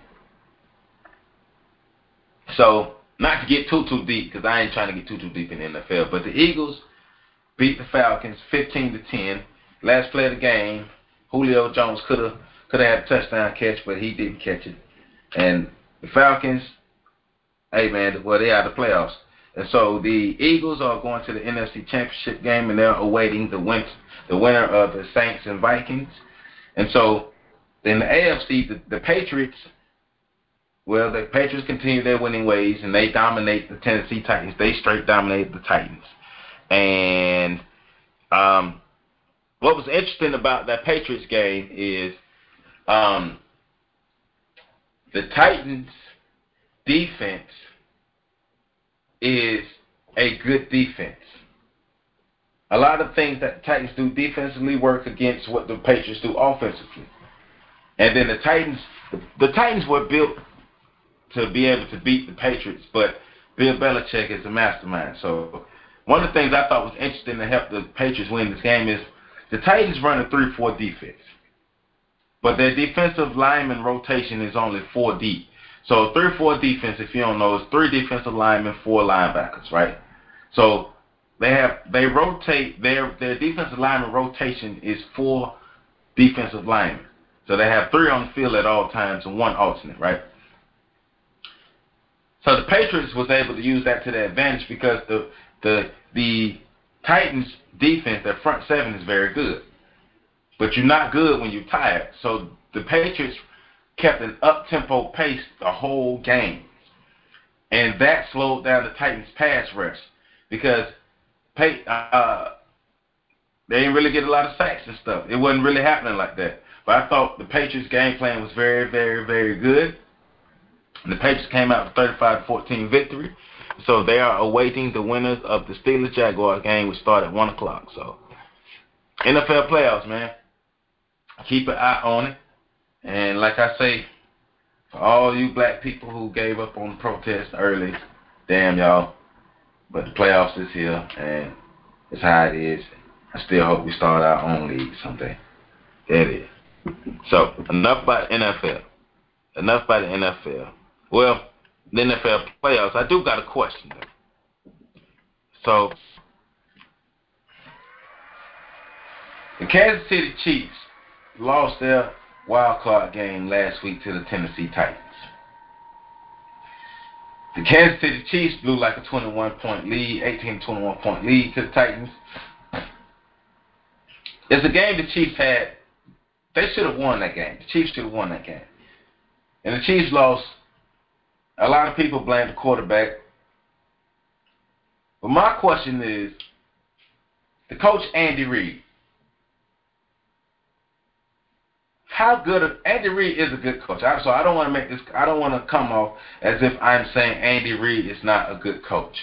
So, not to get too, too deep, because I ain't trying to get too, too deep in the N F L, but the Eagles beat the Falcons fifteen to ten. Last play of the game, Julio Jones could have could have had a touchdown catch, but he didn't catch it. And the Falcons, hey, man, well, they are the playoffs. And so the Eagles are going to the N F C Championship game, and they're awaiting the win- the winner of the Saints and Vikings. And so in the A F C, the, the Patriots, well, the Patriots continue their winning ways, and they dominate the Tennessee Titans. They straight dominate the Titans. And um, what was interesting about that Patriots game is um, the Titans' defense is a good defense. A lot of things that the Titans do defensively work against what the Patriots do offensively. And then the Titans, the, the Titans were built to be able to beat the Patriots, but Bill Belichick is a mastermind. So one of the things I thought was interesting to help the Patriots win this game is the Titans run a three four defense, but their defensive lineman rotation is only four deep. So a three four defense, if you don't know, is three defensive linemen, four linebackers, right? So they have they rotate their their defensive lineman rotation is four defensive linemen. So they have three on the field at all times and one alternate, right? So the Patriots was able to use that to their advantage because the the the Titans defense, their front seven is very good. but you're not good when you're tired. So the Patriots kept an up-tempo pace the whole game. And that slowed down the Titans' pass rush because uh, they didn't really get a lot of sacks and stuff. It wasn't really happening like that. But I thought the Patriots' game plan was very, very, very good. And the Patriots came out with a thirty-five to fourteen victory. So they are awaiting the winners of the Steelers-Jaguars game, which started at one o'clock. So N F L playoffs, man. Keep an eye on it. And like I say, for all you black people who gave up on the protest early, damn y'all. But the playoffs is here, and it's how it is. I still hope we start our own league someday. There it is. So, enough about the N F L. Enough about the N F L. Well, the N F L playoffs, I do got a question, though. So, the Kansas City Chiefs lost their wild card game last week to the Tennessee Titans. The Kansas City Chiefs blew like a twenty-one point lead, eighteen to twenty-one point lead to the Titans. It's a game the Chiefs had. They should have won that game. The Chiefs should have won that game. And the Chiefs lost. A lot of people blame the quarterback. But my question is, the coach Andy Reid. How good of, Andy Reid is a good coach. I, so I don't want to make this, I don't want to come off as if I'm saying Andy Reid is not a good coach.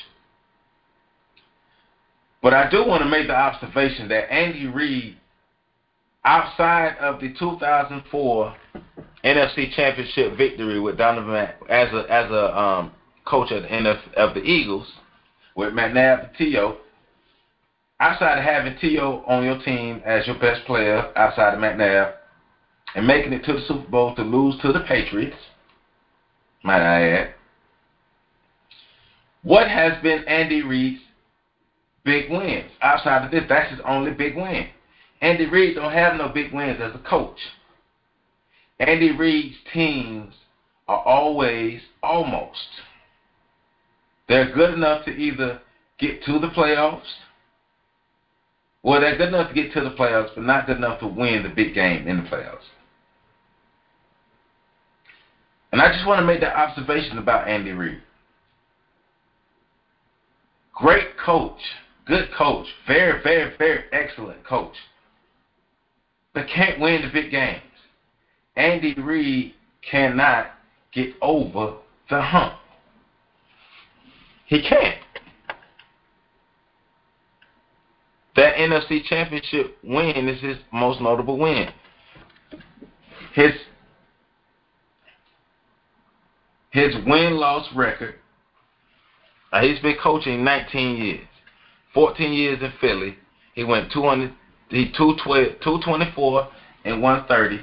But I do want to make the observation that Andy Reid, outside of the two thousand four N F C Championship victory with Donovan as a as a um, coach of the N F of the Eagles with McNabb and T O, outside of having T O on your team as your best player outside of McNabb, and making it to the Super Bowl to lose to the Patriots, might I add, what has been Andy Reid's big wins? Outside of this, that's his only big win. Andy Reid don't have no big wins as a coach. Andy Reid's teams are always almost. They're good enough to either get to the playoffs, well, they're good enough to get to the playoffs, but not good enough to win the big game in the playoffs. And I just want to make that observation about Andy Reid. Great coach, good coach, very, very, very excellent coach, but can't win the big games. Andy Reid cannot get over the hump. He can't. That N F C Championship win is his most notable win. His His win-loss record, uh, he's been coaching nineteen years. fourteen years in Philly. He went two hundred, he two twenty-four and one thirty.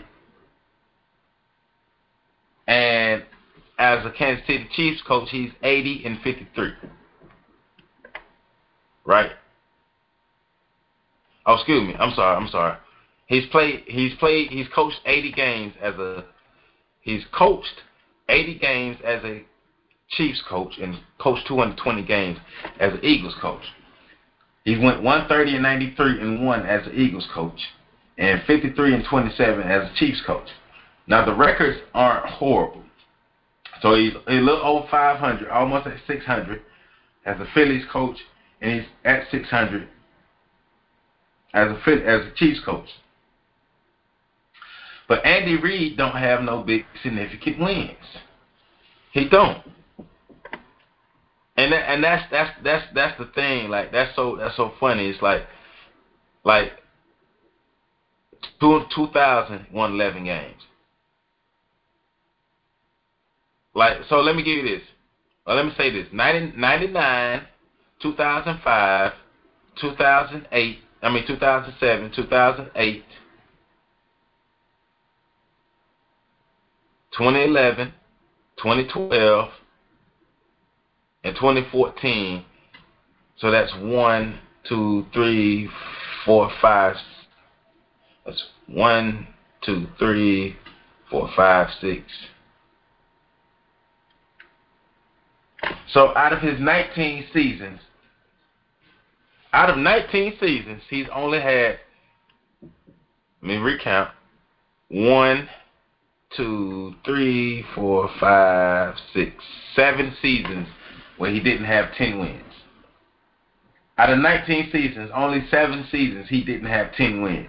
And as a Kansas City Chiefs coach, he's eighty and fifty-three. Right? Oh, excuse me. I'm sorry. I'm sorry. He's played. He's played. He's coached eighty games as a. He's coached eighty games as a Chiefs coach and coached two hundred twenty games as an Eagles coach. He went one thirty and ninety-three and one as an Eagles coach, and fifty-three and twenty-seven as a Chiefs coach. Now the records aren't horrible. So he's, he's a little over five hundred, almost at six hundred as a Phillies coach, and he's at six hundred as a as a Chiefs coach. But Andy Reid don't have no big significant wins. He don't. And that, and that's that's that's that's the thing. Like that's so that's so funny. It's like like two two thousand won eleven games. Like so, let me give you this. Or let me say this: ninety, ninety-nine, two thousand five, two thousand eight. I mean two thousand seven, two thousand eight, twenty eleven, twenty twelve, and twenty fourteen. So that's one, two, three, four, five. That's one, two, three, four, five, six. So out of his nineteen seasons, out of nineteen seasons, he's only had Let me recount. One, two, three, four, five, six, seven seasons where he didn't have ten wins. Out of nineteen seasons, only seven seasons he didn't have ten wins.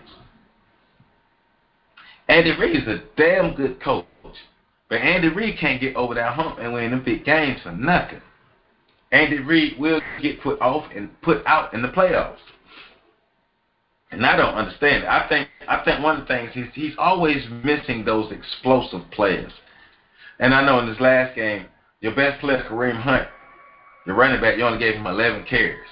Andy Reid is a damn good coach, but Andy Reid can't get over that hump and win the big games for nothing. Andy Reid will get put off and put out in the playoffs. And I don't understand it. I think I think one of the things is he's always missing those explosive players. And I know in this last game, your best player, Kareem Hunt, your running back, you only gave him eleven carries.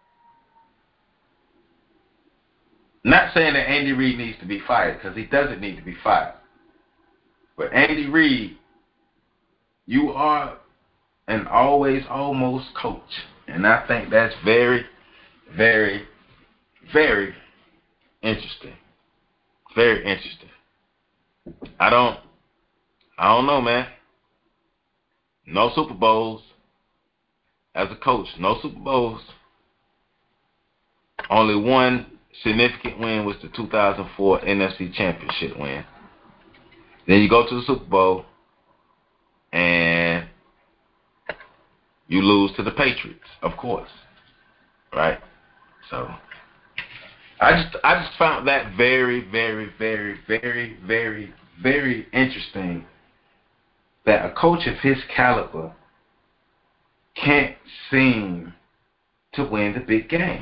Not saying that Andy Reid needs to be fired, because he doesn't need to be fired. But Andy Reid, you are an always almost coach. And I think that's very, very, very interesting. Very interesting. I don't, I don't know, man. No Super Bowls as a coach. No Super Bowls. Only one significant win was the two thousand four N F C Championship win. Then you go to the Super Bowl and you lose to the Patriots, of course. Right? So I just I just found that very, very, very, very, very, very interesting that a coach of his caliber can't seem to win the big game.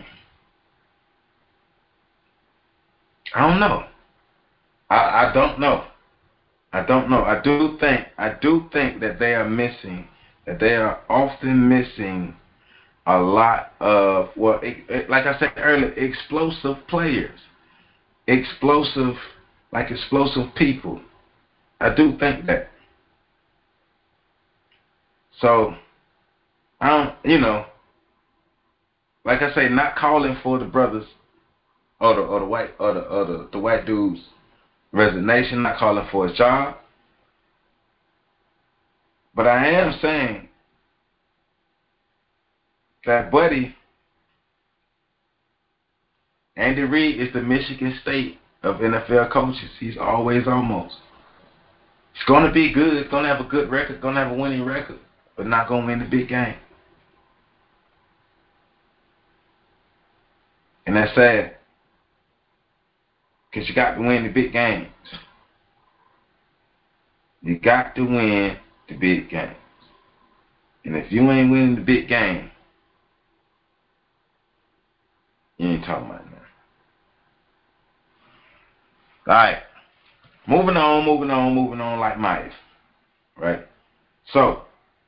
I don't know. I, I don't know. I don't know. I do think I do think that they are missing, that they are often missing a lot of, well, it, it, like I said earlier, explosive players. Explosive, like explosive people. I do think that. So, I don't, you know, like I say, not calling for the brothers or the or the white or the or the, the white dude's resignation, not calling for his job. But I am saying that Buddy, Andy Reid is the Michigan State of N F L coaches. He's always almost. He's going to be good. He's going to have a good record. Going to have a winning record. But not going to win the big game. And that's sad. Because you got to win the big games. You got to win the big games. And if you ain't winning the big game, you ain't talking about nothing. All right. Moving on, moving on, moving on like mice. Right? So,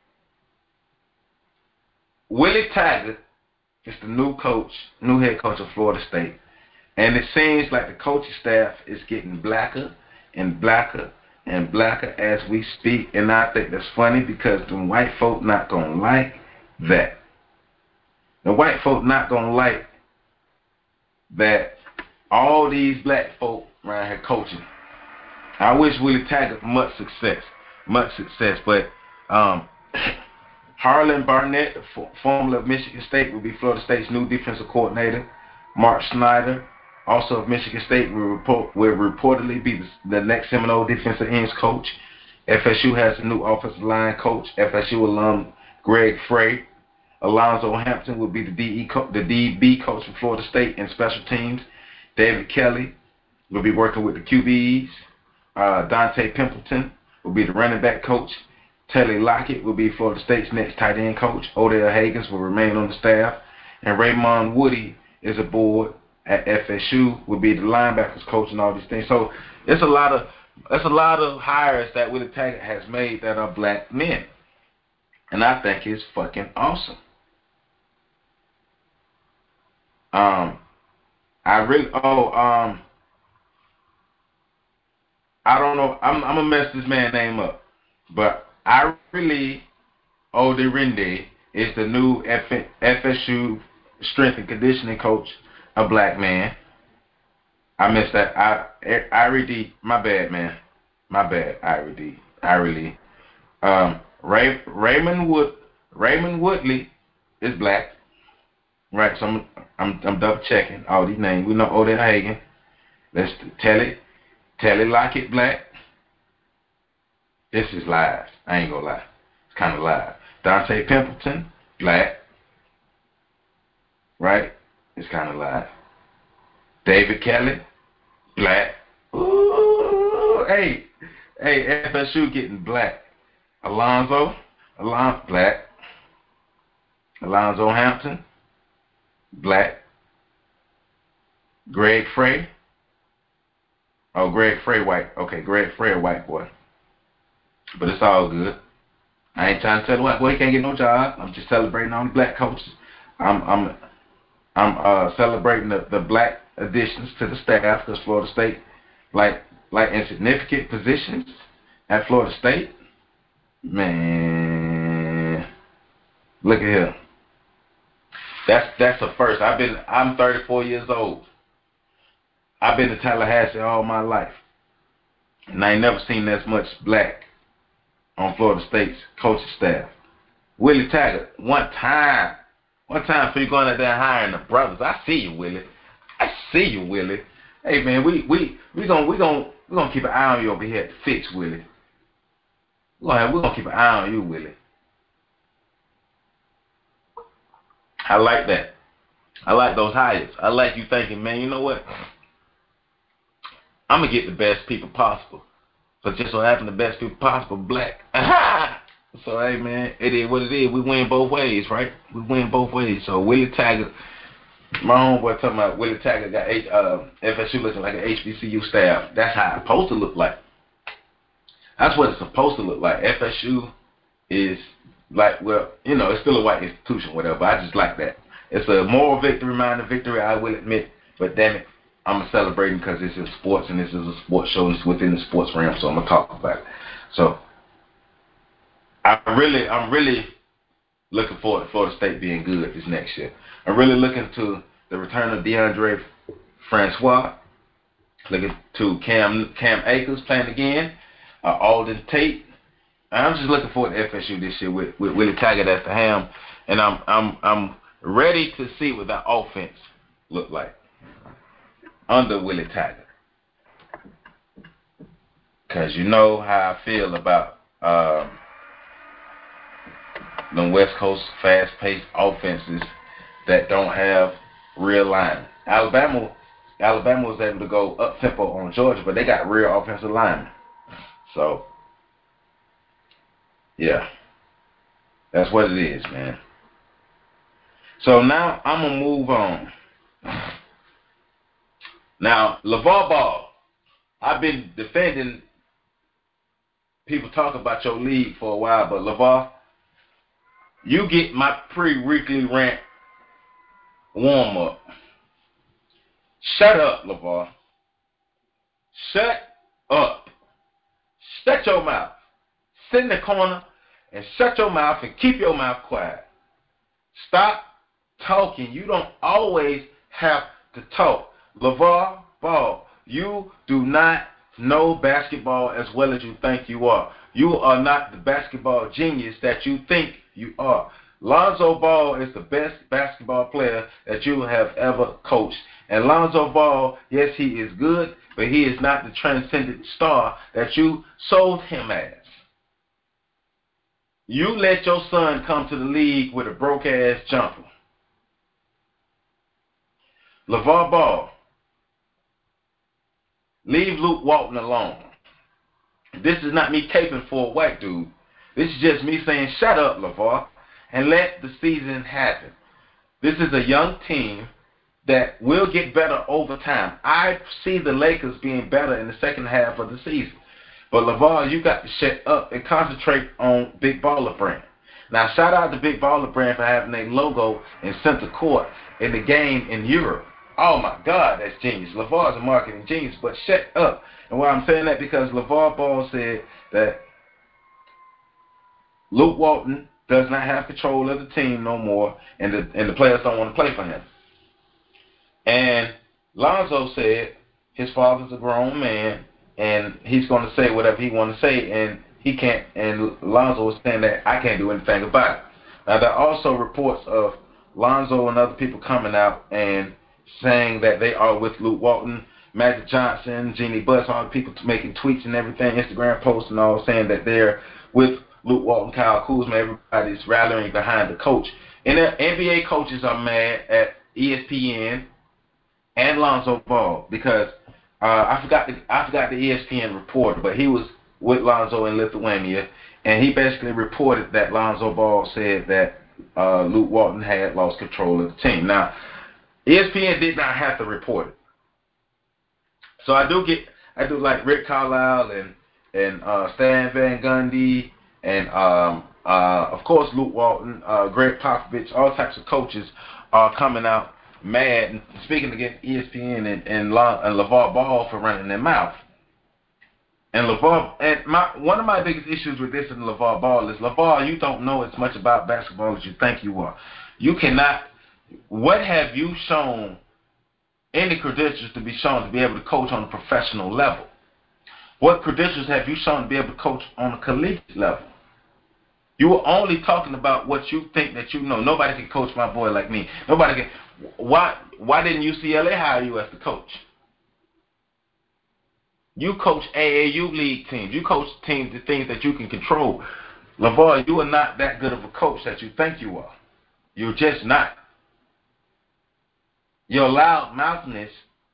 Willie Taggart is the new coach, new head coach of Florida State. And it seems like the coaching staff is getting blacker and blacker and blacker as we speak. And I think that's funny because the white folk not going to like that. The white folk not going to like that all these black folk around here coaching. I wish Willie Taggart much success. Much success. But um, Harlan Barnett, the former of Michigan State, will be Florida State's new defensive coordinator. Mark Snyder, also of Michigan State, will, report, will reportedly be the, the next Seminole defensive ends coach. F S U has a new offensive line coach. F S U alum Greg Frey. Alonzo Hampton will be the D E co- the D B coach for Florida State in special teams. David Kelly will be working with the Q Bs. Uh, Dante Pimpleton will be the running back coach. Telly Lockett will be Florida State's next tight end coach. Odell Hagens will remain on the staff. And Raymond Woody is aboard at F S U, will be the linebackers coach and all these things. So it's a lot of it's a lot of hires that Willie Taggart has made that are black men. And I think it's fucking awesome. Um I really oh um I don't know, I'm I'm gonna mess this man's name up. But I really Oderinde is the new F S U strength and conditioning coach, a black man. I missed that. I Irie D. My bad, man. My bad, Irie D. Irie Lee. Um, Ray, Raymond Wood Raymond Woodley is black. Right, so I'm I'm, I'm double checking all these names. We know Odell Hagen. Let's tell it, tell it like it black. This is live. I ain't gonna lie. It's kind of live. Dante Pimpleton, black. Right? It's kind of live. David Kelly, black. Ooh, hey, hey, F S U getting black. Alonzo, Alonzo, black. Alonzo Hampton, black. Greg Frey. Oh, Greg Frey, white. Okay, Greg Frey, a white boy. But it's all good. I ain't trying to tell the white boy he can't get no job. I'm just celebrating all the black coaches. I'm, I'm, I'm uh, celebrating the, the black additions to the staff because Florida State, like, like insignificant positions at Florida State. Man, look at here. That's that's a first. I've been. I'm thirty-four years old. I've been to Tallahassee all my life, and I ain't never seen as much black on Florida State's coaching staff. Willie Taggart, one time, one time for you going out there and hiring the brothers. I see you, Willie. I see you, Willie. Hey man, we we we gonna we gonna we gonna keep an eye on you over here at Fitz, Willie. We're gonna have, we're gonna keep an eye on you, Willie. I like that. I like those hires. I like you thinking, man, you know what? I'm going to get the best people possible. But just so happen the best people possible, black. So, hey, man, it is what it is. We win both ways, right? We win both ways. So, Willie Taggart, my homeboy talking about Willie Taggart got H, uh, F S U looking like an H B C U staff. That's how it's supposed to look like. That's what it's supposed to look like. F S U is like, well, you know, it's still a white institution, whatever. I just like that. It's a moral victory, minor victory, I will admit. But damn it, I'm celebrating because this is sports and this is a sports show and it's within the sports realm, so I'm gonna talk about it. So I really, I'm really looking forward to Florida State being good this next year. I'm really looking to the return of DeAndre Francois. Looking to Cam Cam Akers playing again. Uh, Alden Tate. I'm just looking forward to F S U this year with, with Willie Taggart at the helm, and I'm I'm I'm ready to see what that offense look like under Willie Taggart. Cause you know how I feel about um, the West Coast fast-paced offenses that don't have real linemen. Alabama, Alabama was able to go up tempo on Georgia, but they got real offensive linemen. So. Yeah, that's what it is, man. So now I'm going to move on. Now, LeVar Ball, I've been defending people talk about your league for a while, but LeVar, you get my pre-weekly rant warm-up. Shut up, LeVar. Shut up. Shut your mouth. Sit in the corner and shut your mouth and keep your mouth quiet. Stop talking. You don't always have to talk. LeVar Ball, you do not know basketball as well as you think you are. You are not the basketball genius that you think you are. Lonzo Ball is the best basketball player that you have ever coached. And Lonzo Ball, yes, he is good, but he is not the transcendent star that you sold him as. You let your son come to the league with a broke-ass jumper. LeVar Ball, leave Luke Walton alone. This is not me caping for a white dude. This is just me saying, shut up, LeVar, and let the season happen. This is a young team that will get better over time. I see the Lakers being better in the second half of the season. But LeVar, you got to shut up and concentrate on Big Baller Brand. Now, shout out to Big Baller Brand for having a logo in center court in the game in Europe. Oh, my God, that's genius. LeVar's a marketing genius, but shut up. And why I'm saying that, because LeVar Ball said that Luke Walton does not have control of the team no more, and the, and the players don't want to play for him. And Lonzo said his father's a grown man, and he's going to say whatever he wants to say, and he can't. And Lonzo was saying that I can't do anything about it. Now, there are also reports of Lonzo and other people coming out and saying that they are with Luke Walton. Magic Johnson, Jeannie Buss, all the people making tweets and everything, Instagram posts and all, saying that they're with Luke Walton, Kyle Kuzma. Everybody's rallying behind the coach. And the N B A coaches are mad at E S P N and Lonzo Ball because uh, I forgot the I forgot the E S P N reporter, but he was with Lonzo in Lithuania, and he basically reported that Lonzo Ball said that uh, Luke Walton had lost control of the team. Now, E S P N did not have to report it, so I do get I do like Rick Carlisle and and uh, Stan Van Gundy and um, uh, of course Luke Walton, uh, Greg Popovich, all types of coaches are coming out mad and speaking against E S P N and and, La, and LeVar Ball for running their mouth. And LeVar, and my one of my biggest issues with this and LeVar Ball is, LeVar, you don't know as much about basketball as you think you are. You cannot. What have you shown any credentials to be shown to be able to coach on a professional level? What credentials have you shown to be able to coach on a collegiate level? You were only talking about what you think that you know. Nobody can coach my boy like me. Nobody can. Why? Why didn't U C L A hire you as the coach? You coach A A U league teams. You coach teams, the things that you can control. LeVar, you are not that good of a coach that you think you are. You're just not. Your loud mouthness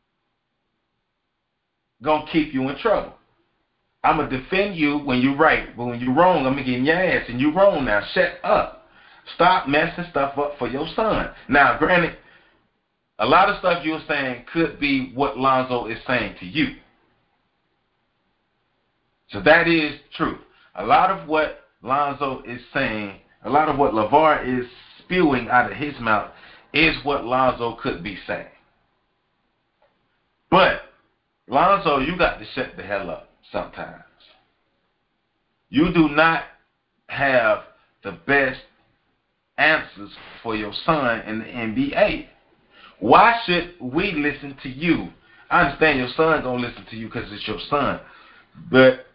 gonna keep you in trouble. I'm gonna defend you when you're right, but when you're wrong, I'm gonna get in your ass. And you're wrong now. Shut up. Stop messing stuff up for your son. Now, granted, a lot of stuff you're saying could be what Lonzo is saying to you. So that is true. A lot of what Lonzo is saying, a lot of what LeVar is spewing out of his mouth is what Lonzo could be saying. But, Lonzo, you got to shut the hell up sometimes. You do not have the best answers for your son in the N B A. Why should we listen to you? I understand your son going to listen to you because it's your son. But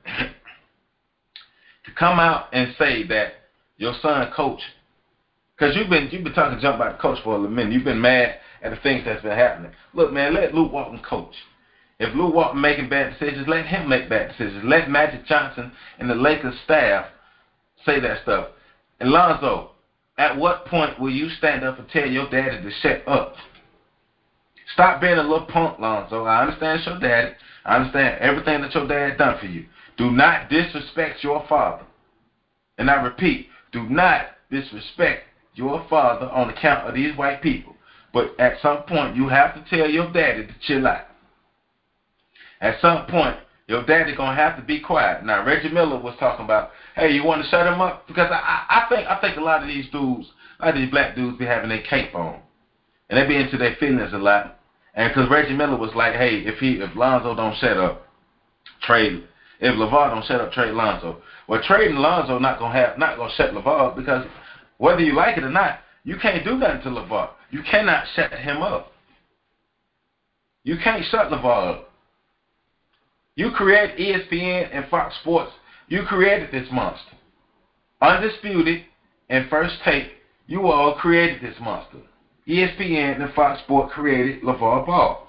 to come out and say that your son coach, because you've been you've been talking junk about the coach for a minute. You've been mad at the things that's been happening. Look, man, let Luke Walton coach. If Luke Walton making bad decisions, let him make bad decisions. Let Magic Johnson and the Lakers staff say that stuff. And Lonzo, at what point will you stand up and tell your daddy to shut up? Stop being a little punk, Lonzo. I understand it's your daddy. I understand everything that your dad done for you. Do not disrespect your father. And I repeat, do not disrespect your father on account of these white people. But at some point, you have to tell your daddy to chill out. At some point, your daddy going to have to be quiet. Now, Reggie Miller was talking about, hey, you want to shut him up? Because I, I, I think I think a lot of these dudes, a lot of these black dudes be having their cape on. And they be into their feelings a lot. And because Reggie Miller was like, hey, if he if Lonzo don't shut up, trade. If LeVar don't shut up, trade Lonzo. Well, trading Lonzo not gonna have not gonna shut LeVar, because whether you like it or not, you can't do nothing to LeVar. You cannot shut him up. You can't shut LeVar up. You create E S P N and Fox Sports. You created this monster. Undisputed and First Take, you all created this monster. E S P N and Fox Sports created LeVar Ball.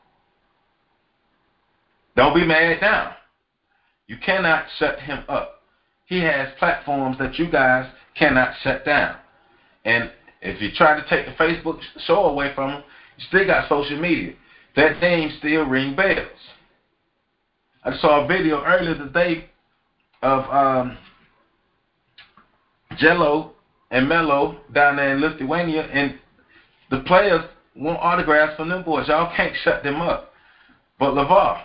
Don't be mad now. You cannot shut him up. He has platforms that you guys cannot shut down. And if you try to take the Facebook show away from him, you still got social media. That name still ring bells. I saw a video earlier today of um, Jello and Melo down there in Lithuania, and the players want autographs from them boys. Y'all can't shut them up. But LeVar,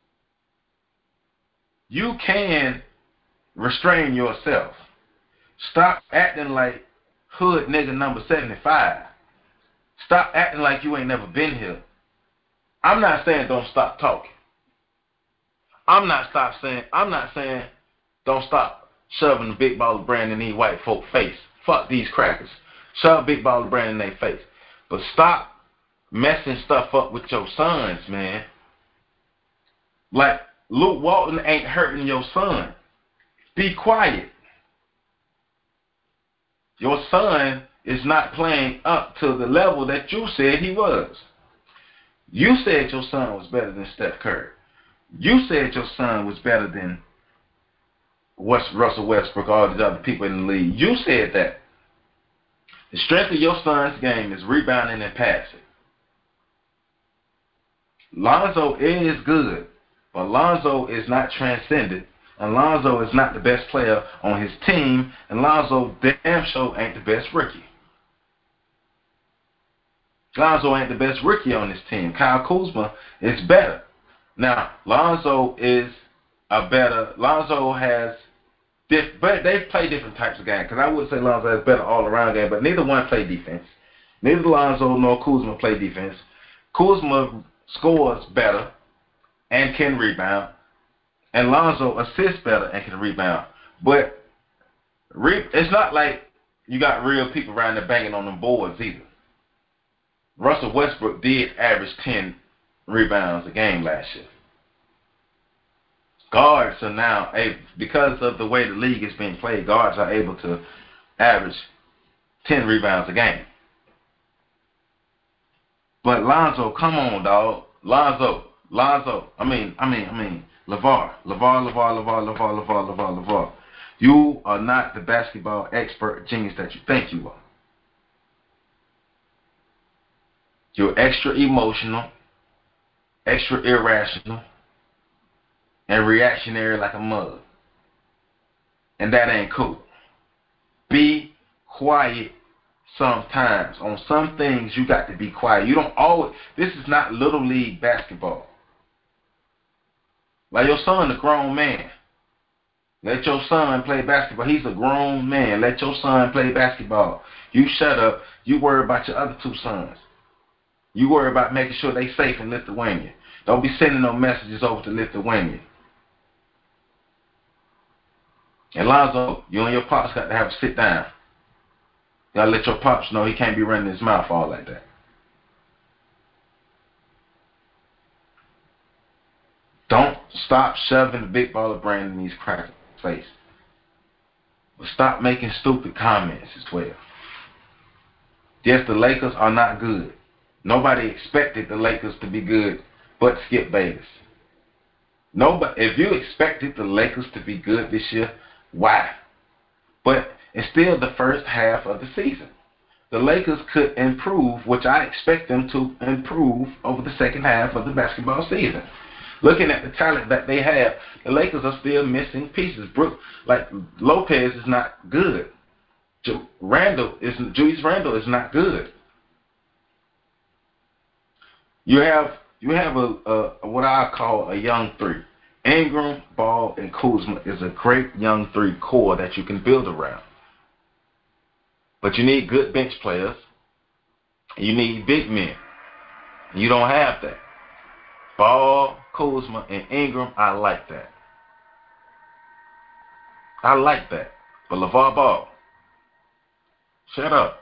you can restrain yourself. Stop acting like hood nigga number seventy-five. Stop acting like you ain't never been here. I'm not saying don't stop talking. I'm not stop saying I'm not saying don't stop shoving the big baller brand in these white folk face. Fuck these crackers. Shove big baller brand in their face. But stop messing stuff up with your sons, man. Like, Luke Walton ain't hurting your son. Be quiet. Your son is not playing up to the level that you said he was. You said your son was better than Steph Curry. You said your son was better than West, Russell Westbrook, all these other people in the league. You said that. The strength of your son's game is rebounding and passing. Lonzo is good, but Lonzo is not transcendent, and Lonzo is not the best player on his team, and Lonzo damn sure ain't the best rookie. Lonzo ain't the best rookie on this team. Kyle Kuzma is better. Now, Lonzo is a better, Lonzo has, diff, but they play different types of games, because I would say Lonzo has better all-around game, but neither one play defense. Neither Lonzo nor Kuzma play defense. Kuzma scores better and can rebound, and Lonzo assists better and can rebound. But re- it's not like you got real people around there banging on them boards either. Russell Westbrook did average ten rebounds a game last year. Guards are now able, because of the way the league is being played, guards are able to average ten rebounds a game. But Lonzo, come on, dog. Lonzo, Lonzo. I mean, I mean, I mean, LeVar, LeVar, LeVar, LeVar, LeVar, LeVar, LeVar, LeVar. You are not the basketball expert genius that you think you are. You're extra emotional, extra irrational, and reactionary like a mug. And that ain't cool. Be quiet sometimes. On some things, you got to be quiet. You don't always, this is not little league basketball. Like your son, a grown man. Let your son play basketball. He's a grown man. Let your son play basketball. You shut up. You worry about your other two sons. You worry about making sure they safe in Lithuania. Don't be sending no messages over to Lithuania. And Lonzo, you and your pops got to have a sit down. You got to let your pops know he can't be running his mouth all like that. Don't stop shoving the big baller brand in these crackers' face. But stop making stupid comments as well. Yes, the Lakers are not good. Nobody expected the Lakers to be good but Skip Bayless. Nobody, if you expected the Lakers to be good this year, why? But it's still the first half of the season. The Lakers could improve, which I expect them to improve over the second half of the basketball season. Looking at the talent that they have, the Lakers are still missing pieces. Brooke, like Lopez is not good. Randall is Julius Randle is not good. You have you have a, a what I call a young three. Ingram, Ball, and Kuzma is a great young three core that you can build around. But you need good bench players. You need big men. You don't have that. Ball, Kuzma, and Ingram, I like that. I like that. But LeVar Ball, shut up.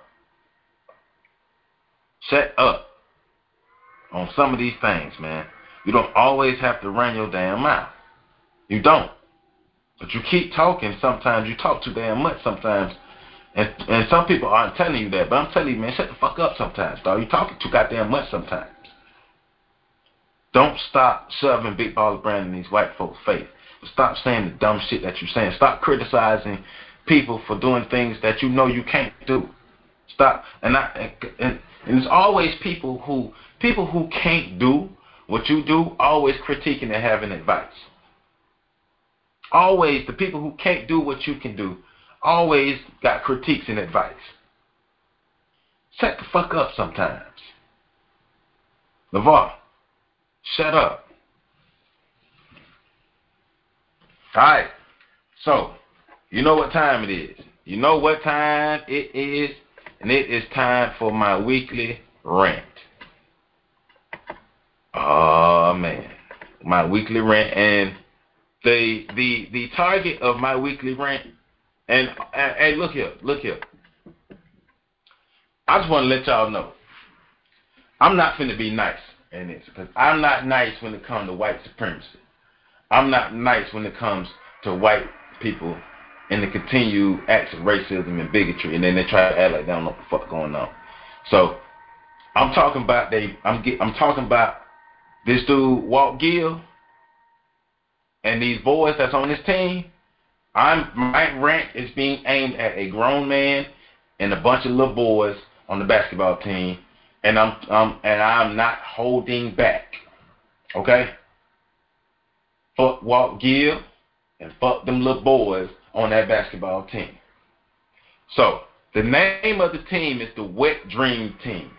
Shut up on some of these things, man. You don't always have to run your damn mouth. You don't. But you keep talking sometimes. You talk too damn much sometimes. And and some people aren't telling you that. But I'm telling you, man, shut the fuck up sometimes, dog. You talking too goddamn much sometimes. Don't stop shoving big baller brand in these white folks' face. Stop saying the dumb shit that you're saying. Stop criticizing people for doing things that you know you can't do. Stop. And I and, and it's always people who people who can't do what you do, always critiquing and having advice. Always the people who can't do what you can do, always got critiques and advice. Shut the fuck up sometimes. LeVar, shut up. Alright, so, you know what time it is. You know what time it is, and it is time for my weekly rant. Oh, man. My weekly rant, and the the the target of my weekly rant, and, and hey, look here, look here. I just want to let y'all know, I'm not finna be nice in this, because I'm not nice when it comes to white supremacy. I'm not nice when it comes to white people and the continued acts of racism and bigotry, and then they try to act like they don't know what the fuck going on. So, I'm talking about they. I'm get, I'm talking about this dude Walt Gill and these boys that's on his team. I'm my rant is being aimed at a grown man and a bunch of little boys on the basketball team, and I'm um and I'm not holding back. Okay? Fuck Walt Gill and fuck them little boys on that basketball team. So the name of the team is the Wet Dream Team.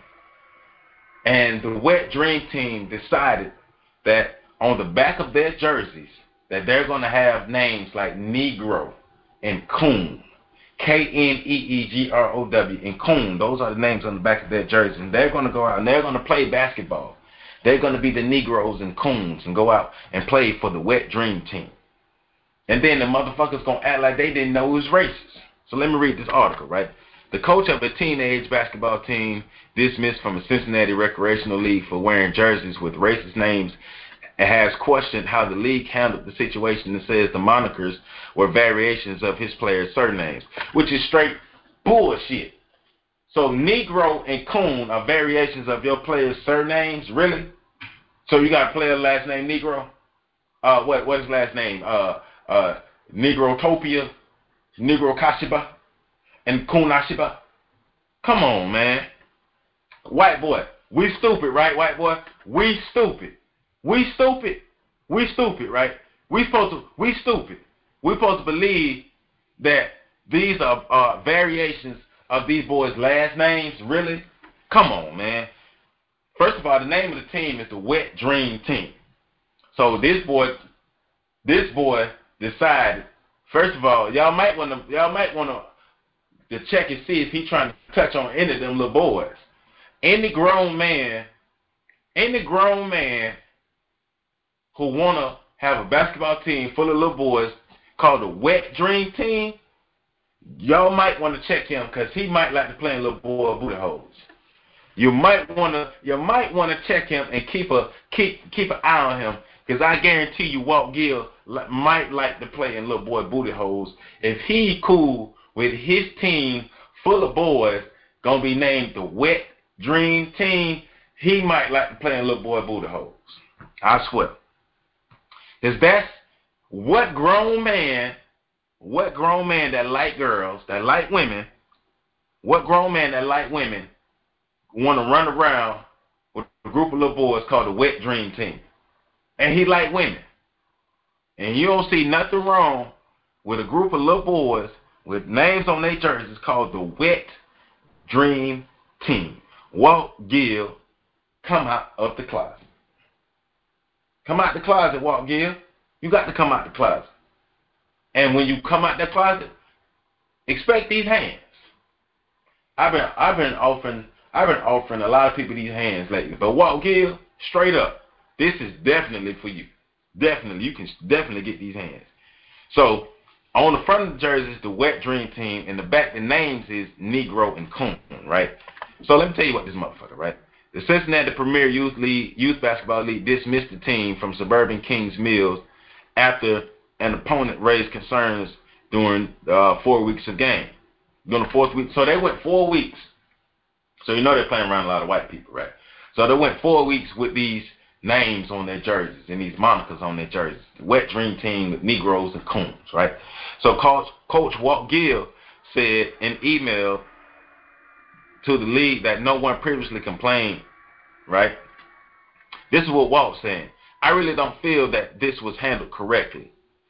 And the Wet Dream Team decided that on the back of their jerseys that they're going to have names like Negro and Coon. K N E E G R O W and Coon. Those are the names on the back of their jerseys. And they're going to go out and they're going to play basketball. They're going to be the Negroes and Coons and go out and play for the Wet Dream Team. And then the motherfuckers going to act like they didn't know it was racist. So let me read this article, right? The coach of a teenage basketball team dismissed from a Cincinnati Recreational League for wearing jerseys with racist names has questioned how the league handled the situation and says the monikers were variations of his players' surnames, which is straight bullshit. So Negro and Coon are variations of your players' surnames? Really? So you got a player last name Negro? Uh, what what's his last name? Uh, uh, Negrotopia, Negro Kashiba, and Coon Ashiba? Come on, man. White boy, we stupid, right, white boy? We stupid. We stupid. We stupid, right? We supposed to, we stupid. We supposed to believe that these are uh, variations of these boys' last names? Really? Come on, man. First of all, the name of the team is the Wet Dream Team. So this boy, this boy decided. First of all, y'all might want to, y'all might want to, to check and see if he trying to touch on any of them little boys. Any grown man, any grown man who want to have a basketball team full of little boys called the Wet Dream Team, y'all might want to check him because he might like to play in little boy booty holes. You might want to, you might want to check him and keep a keep keep an eye on him because I guarantee you Walt Gill might like to play in little boy booty holes. If he cool with his team full of boys gonna be named the Wet Dream Team, he might like to play in little boy booty holes. I swear. Because that's what grown man, what grown man that like girls, that like women, what grown man that like women want to run around with a group of little boys called the Wet Dream Team. And he like women. And you don't see nothing wrong with a group of little boys with names on their jerseys called the Wet Dream Team. Walt Gill, come out of the closet. Come out the closet, Walt Gill. You got to come out the closet. And when you come out the closet, expect these hands. I've been I've been offering I've been offering a lot of people these hands lately. But Walt Gill, straight up, this is definitely for you. Definitely. You can definitely get these hands. So on the front of the jersey is the Wet Dream Team. In the back, the names is Negro and Coon, right? So let me tell you what this motherfucker, right? The Cincinnati Premier Youth League, Youth Basketball League dismissed the team from suburban Kings Mills after an opponent raised concerns during uh, four weeks of game. During the fourth week. So they went four weeks. So you know they're playing around a lot of white people, right? So they went four weeks with these names on their jerseys and these monikers on their jerseys. The Wet Dream Team with Negroes and Coons, right? So Coach, Coach Walt Gill said in email to the league that no one previously complained, right? This is what Walt's saying. I really don't feel that this was handled correctly.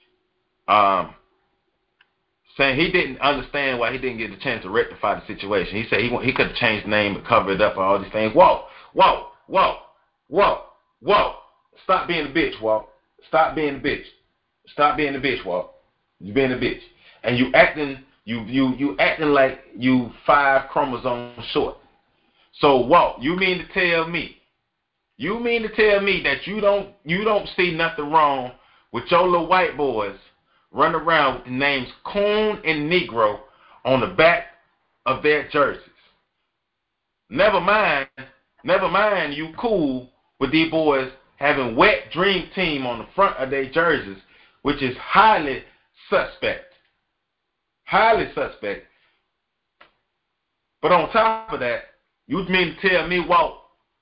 Um, saying he didn't understand why he didn't get the chance to rectify the situation. He said he he could have changed the name and covered it up or all these things. Walt, Walt, Walt, Walt, Walt. Stop being a bitch, Walt. Stop being a bitch. Stop being a bitch, Walt. You being a bitch. And you acting you you you acting like you five chromosomes short. So Walt, you mean to tell me, you mean to tell me that you don't you don't see nothing wrong with your little white boys run around with the names Coon and Negro on the back of their jerseys. Never mind, never mind you cool with these boys having Wet Dream Team on the front of their jerseys, which is highly suspect. Highly suspect. But on top of that, You mean to tell me, Walt,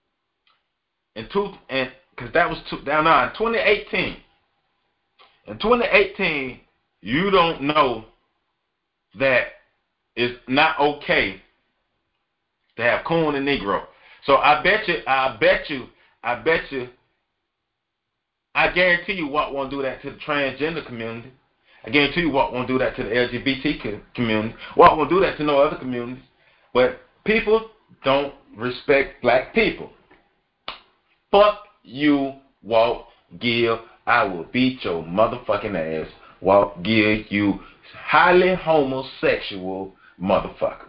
in two, and because that was two, down now in twenty eighteen. In twenty eighteen, you don't know that it's not okay to have coon and Negro. So I bet you, I bet you, I bet you, I guarantee you Walt won't do that to the transgender community. I guarantee you Walt won't do that to the L G B T community. Walt won't do that to no other communities. But people don't respect black people. Fuck you, Walt Gill. I will beat your motherfucking ass, Walt Gill, you highly homosexual motherfucker.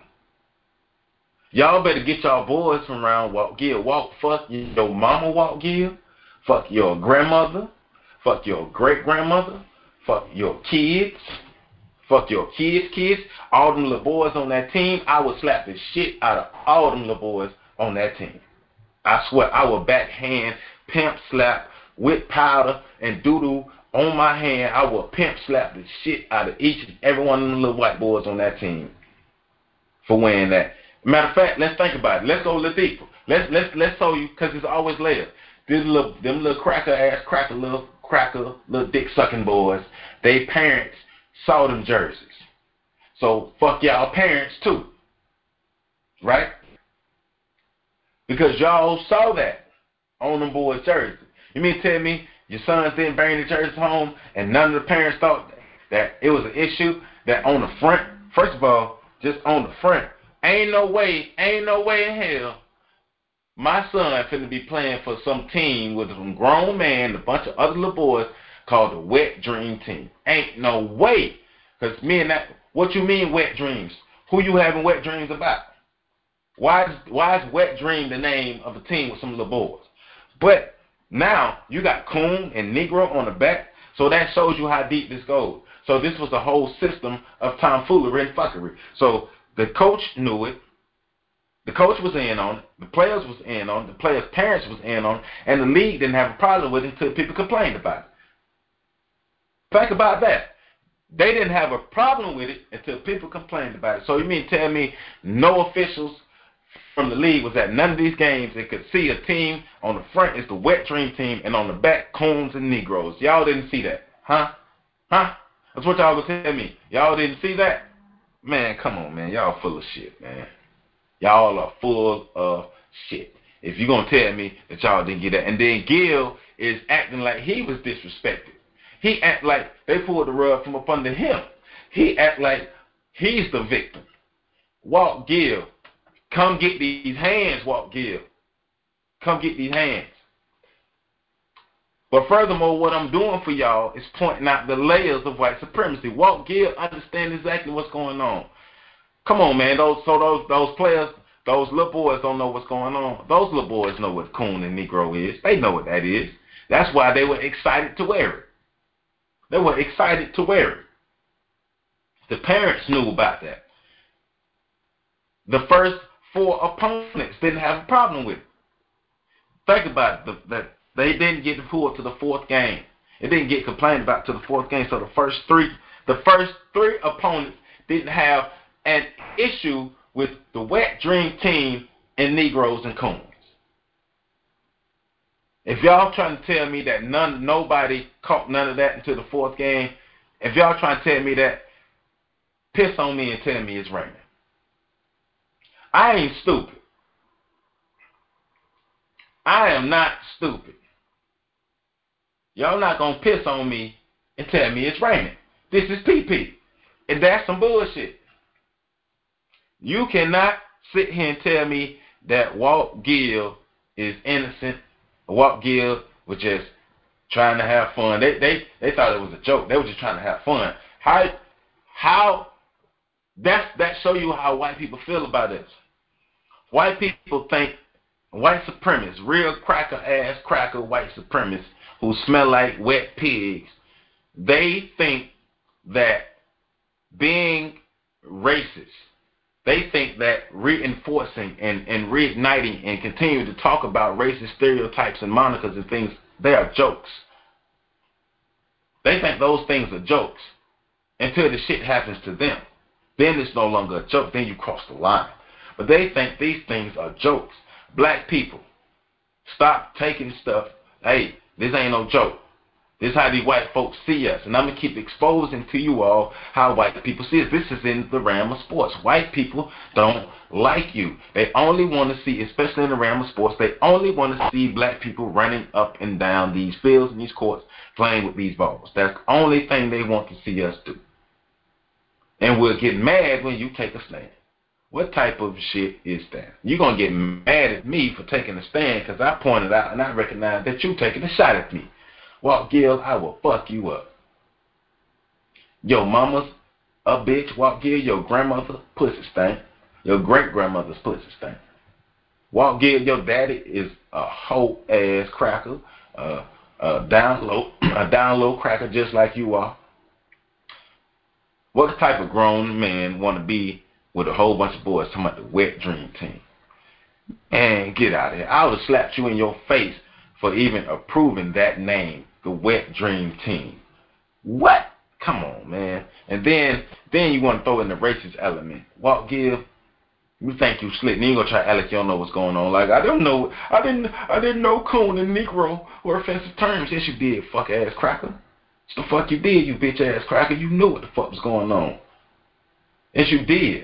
Y'all better get y'all boys from around Walt Gill. Walt, fuck your mama, Walt Gill. Fuck your grandmother. Fuck your great-grandmother. Fuck your kids. Fuck your kids' kids. All them little boys on that team, I would slap the shit out of all them little boys on that team. I swear, I would backhand, pimp slap, with powder and doo-doo on my hand. I will pimp slap the shit out of each and every one of them little white boys on that team for wearing that. Matter of fact, let's think about it. Let's go a little deeper. Let's let's let's show you, because it's always later. These little them little cracker ass cracker little cracker little dick sucking boys. They parents saw them jerseys. So fuck y'all parents too. Right? Because y'all saw that on them boys' jerseys. You mean to tell me your sons didn't bring the jerseys home and none of the parents thought that it was an issue that on the front, first of all, just on the front, ain't no way, ain't no way in hell my son finna be playing for some team with some grown man and a bunch of other little boys called the Wet Dream Team. Ain't no way. Because me and that, what you mean wet dreams? Who you having wet dreams about? Why is, why is Wet Dream the name of a team with some little boys? But now you got coon and Negro on the back, so that shows you how deep this goes. So this was a whole system of tomfoolery and fuckery. So the coach knew it. The coach was in on it. The players was in on it. The players' parents was in on it. And the league didn't have a problem with it until people complained about it. Think about that. They didn't have a problem with it until people complained about it. So you mean tell me no officials from the league was at none of these games and could see a team on the front is the Wet Dream Team and on the back coons and Negroes? Y'all didn't see that, huh? Huh? That's what y'all gonna tell me. Y'all didn't see that? Man, come on, man. Y'all full of shit, man. Y'all are full of shit. If you're gonna tell me that y'all didn't get that, and then Gill is acting like he was disrespected. He act like they pulled the rug from up under him. He act like he's the victim. Walt Gill, come get these hands, Walt Gill. Come get these hands. But furthermore, what I'm doing for y'all is pointing out the layers of white supremacy. Walt Gill understands exactly what's going on. Come on, man. Those so those those players, those little boys don't know what's going on. Those little boys know what coon and Negro is. They know what that is. That's why they were excited to wear it. They were excited to wear it. The parents knew about that. The first four opponents didn't have a problem with it. Think about it. The, the, they didn't get pulled to the fourth game. It didn't get complained about to the fourth game. So the first three, the first three opponents didn't have an issue with the Wet Dream Team and Negroes and coons. If y'all trying to tell me that none, nobody caught none of that until the fourth game, if y'all trying to tell me that, piss on me and tell me it's raining. I ain't stupid. I am not stupid. Y'all not gonna piss on me and tell me it's raining. This is P P. And that's some bullshit. You cannot sit here and tell me that Walt Gill is innocent. Walt Gill was just trying to have fun. They they they thought it was a joke. They were just trying to have fun. How how that's that show you how white people feel about this. White people think white supremacists, real cracker ass cracker white supremacists who smell like wet pigs, they think that being racist, they think that reinforcing and, and reigniting and continuing to talk about racist stereotypes and monikers and things, they are jokes. They think those things are jokes until the shit happens to them. Then it's no longer a joke. Then you cross the line. But they think these things are jokes. Black people, stop taking stuff. Hey, this ain't no joke. This is how these white folks see us. And I'm going to keep exposing to you all how white people see us. This is in the realm of sports. White people don't like you. They only want to see, especially in the realm of sports, they only want to see black people running up and down these fields and these courts playing with these balls. That's the only thing they want to see us do. And we'll get mad when you take a stand. What type of shit is that? You're going to get mad at me for taking a stand because I pointed out and I recognize that you taking a shot at me. Walt Gill, I will fuck you up. Your mama's a bitch, Walt Gill. Your grandmother pussy stink. Your great-grandmother's pussy stink. Walt Gill, your daddy is a hoe-ass cracker. Uh, a down low, a down low cracker just like you are. What type of grown man want to be with a whole bunch of boys talking about the wet dream team? And get out of here. I would have slapped you in your face for even approving that name, the wet dream team. What? Come on, man. And then then you want to throw in the racist element. Walt Gill, you think you slick, and you gonna try to act like you don't know what's going on. Like, I don't know, I didn't I didn't know coon and Negro were offensive terms. Yes, you did, fuck ass cracker. What the fuck you did, you bitch ass cracker? You knew what the fuck was going on. Yes, you did.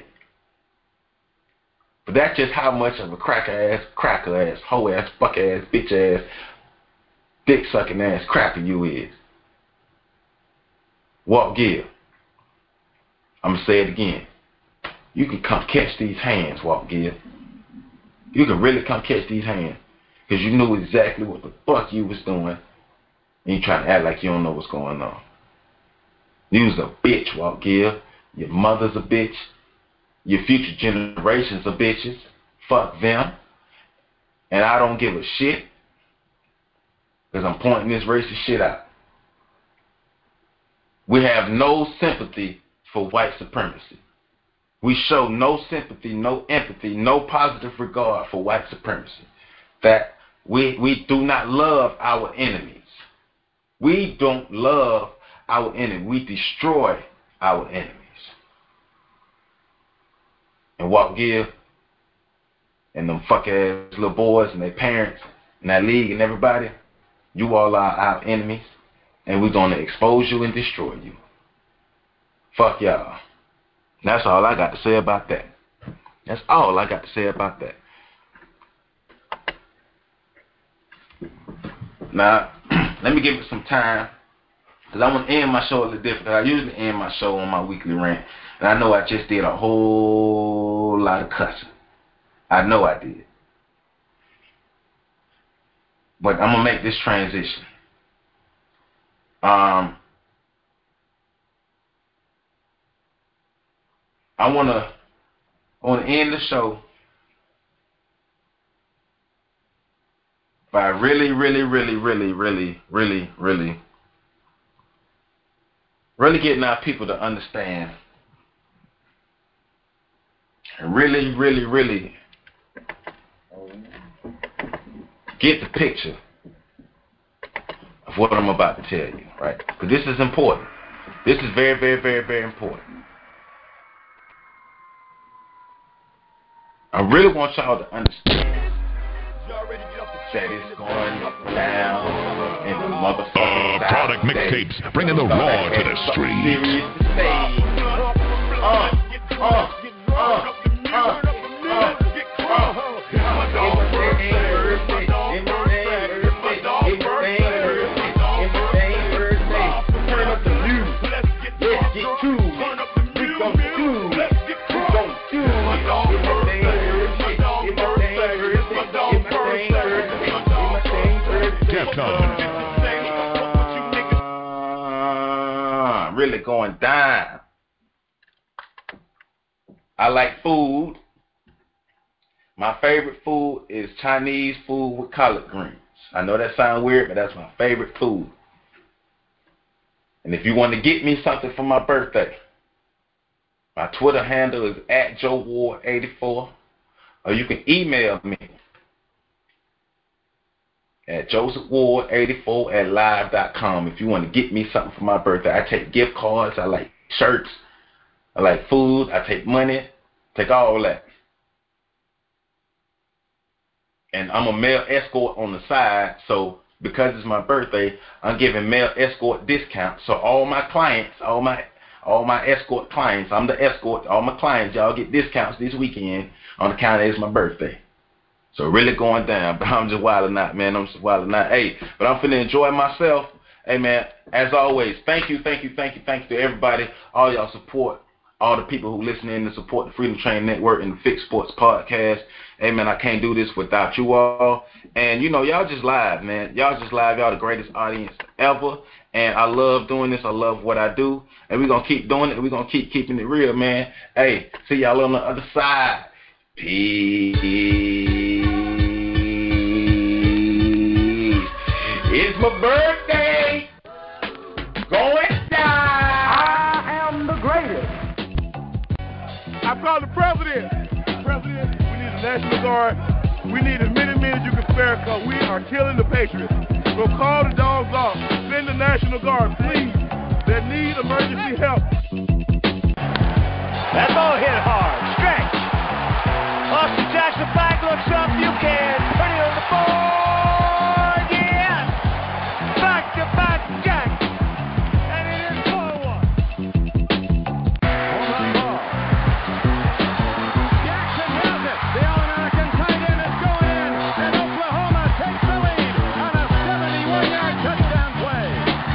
But that's just how much of a cracker ass, cracker ass, hoe ass, fuck ass, bitch ass, dick sucking ass cracker you is. Walt Gill. I'm going to say it again. You can come catch these hands, Walt Gill. You can really come catch these hands. Because you knew exactly what the fuck you was doing. And you trying to act like you don't know what's going on. You was a bitch, Walt Gill. Your mother's a bitch. Your future generations are bitches. Fuck them. And I don't give a shit. Because I'm pointing this racist shit out. We have no sympathy for white supremacy. We show no sympathy, no empathy, no positive regard for white supremacy. That we, we do not love our enemies. We don't love our enemy. We destroy our enemies. And Walt Gill and them fuck ass little boys and their parents and that league and everybody, you all are our enemies. And we're going to expose you and destroy you. Fuck y'all. That's all I got to say about that. That's all I got to say about that. Now, let me give it some time, because I want to end my show a little different. I usually end my show on my weekly rant, and I know I just did a whole lot of cussing. I know I did. But I'm going to make this transition. Um, I want to I want to end the show by really, really, really, really, really, really, really, really getting our people to understand and really, really, really get the picture of what I'm about to tell you, right? Because this is important. This is very, very, very, very important. I really want y'all to understand that it's going down in the motherfucking uh, Product Mixtapes, bringing the raw to the street. Uh, uh, uh, uh, uh, really going down. I like food. My favorite food is Chinese food with collard greens. I know that sounds weird, but that's my favorite food. And if you want to get me something for my birthday, my Twitter handle is at Joe Ward eighty-four, or you can email me at Joseph Ward eighty-four at live dot com if you want to get me something for my birthday. I take gift cards, I like shirts, I like food, I take money, take all that. and I'm a male escort on the side, so because it's my birthday, I'm giving male escort discounts. So all my clients, all my all my escort clients, I'm the escort, all my clients, y'all get discounts this weekend on account of it's my birthday. So really going down, but I'm just wilding out, man. I'm just wilding out. Hey, but I'm finna enjoy myself. Hey, man, as always, thank you, thank you, thank you, thank you to everybody, all y'all support, all the people who listen in and support the Freedom Train Network and the Fix Sports Podcast. Hey, man, I can't do this without you all. And, you know, y'all just live, man. Y'all just live. Y'all the greatest audience ever. And I love doing this. I love what I do. And we're going to keep doing it. We're going to keep keeping it real, man. Hey, see y'all on the other side. Peace. It's my birthday. Going down. I am the greatest. I called the president. President, we need a National Guard. We need as many men as you can spare because we are killing the Patriots. So call the dogs off. Send the National Guard, please. They need emergency help. That ball hit hard. Stretch. Austin Jackson back looks up. You can put it on the board. Yes. Back to back Jack. And it is four one. Hold on ball. Jackson has it. The All-American tight end is going in. And Oklahoma takes the lead on a seventy-one yard touchdown play.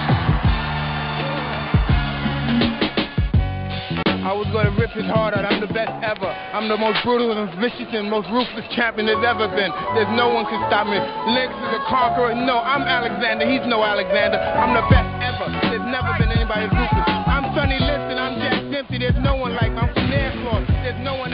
I was going to rip his heart out. I'm the best ever. I'm the most brutal and vicious and most ruthless champion there's ever been. There's no one can stop me. Lynx is a conqueror. No, I'm Alexander. He's no Alexander. I'm the best ever. There's never been anybody as ruthless. I'm Sonny Liston. I'm Jack Dempsey. There's no one like me. I'm from Nassau. There's no one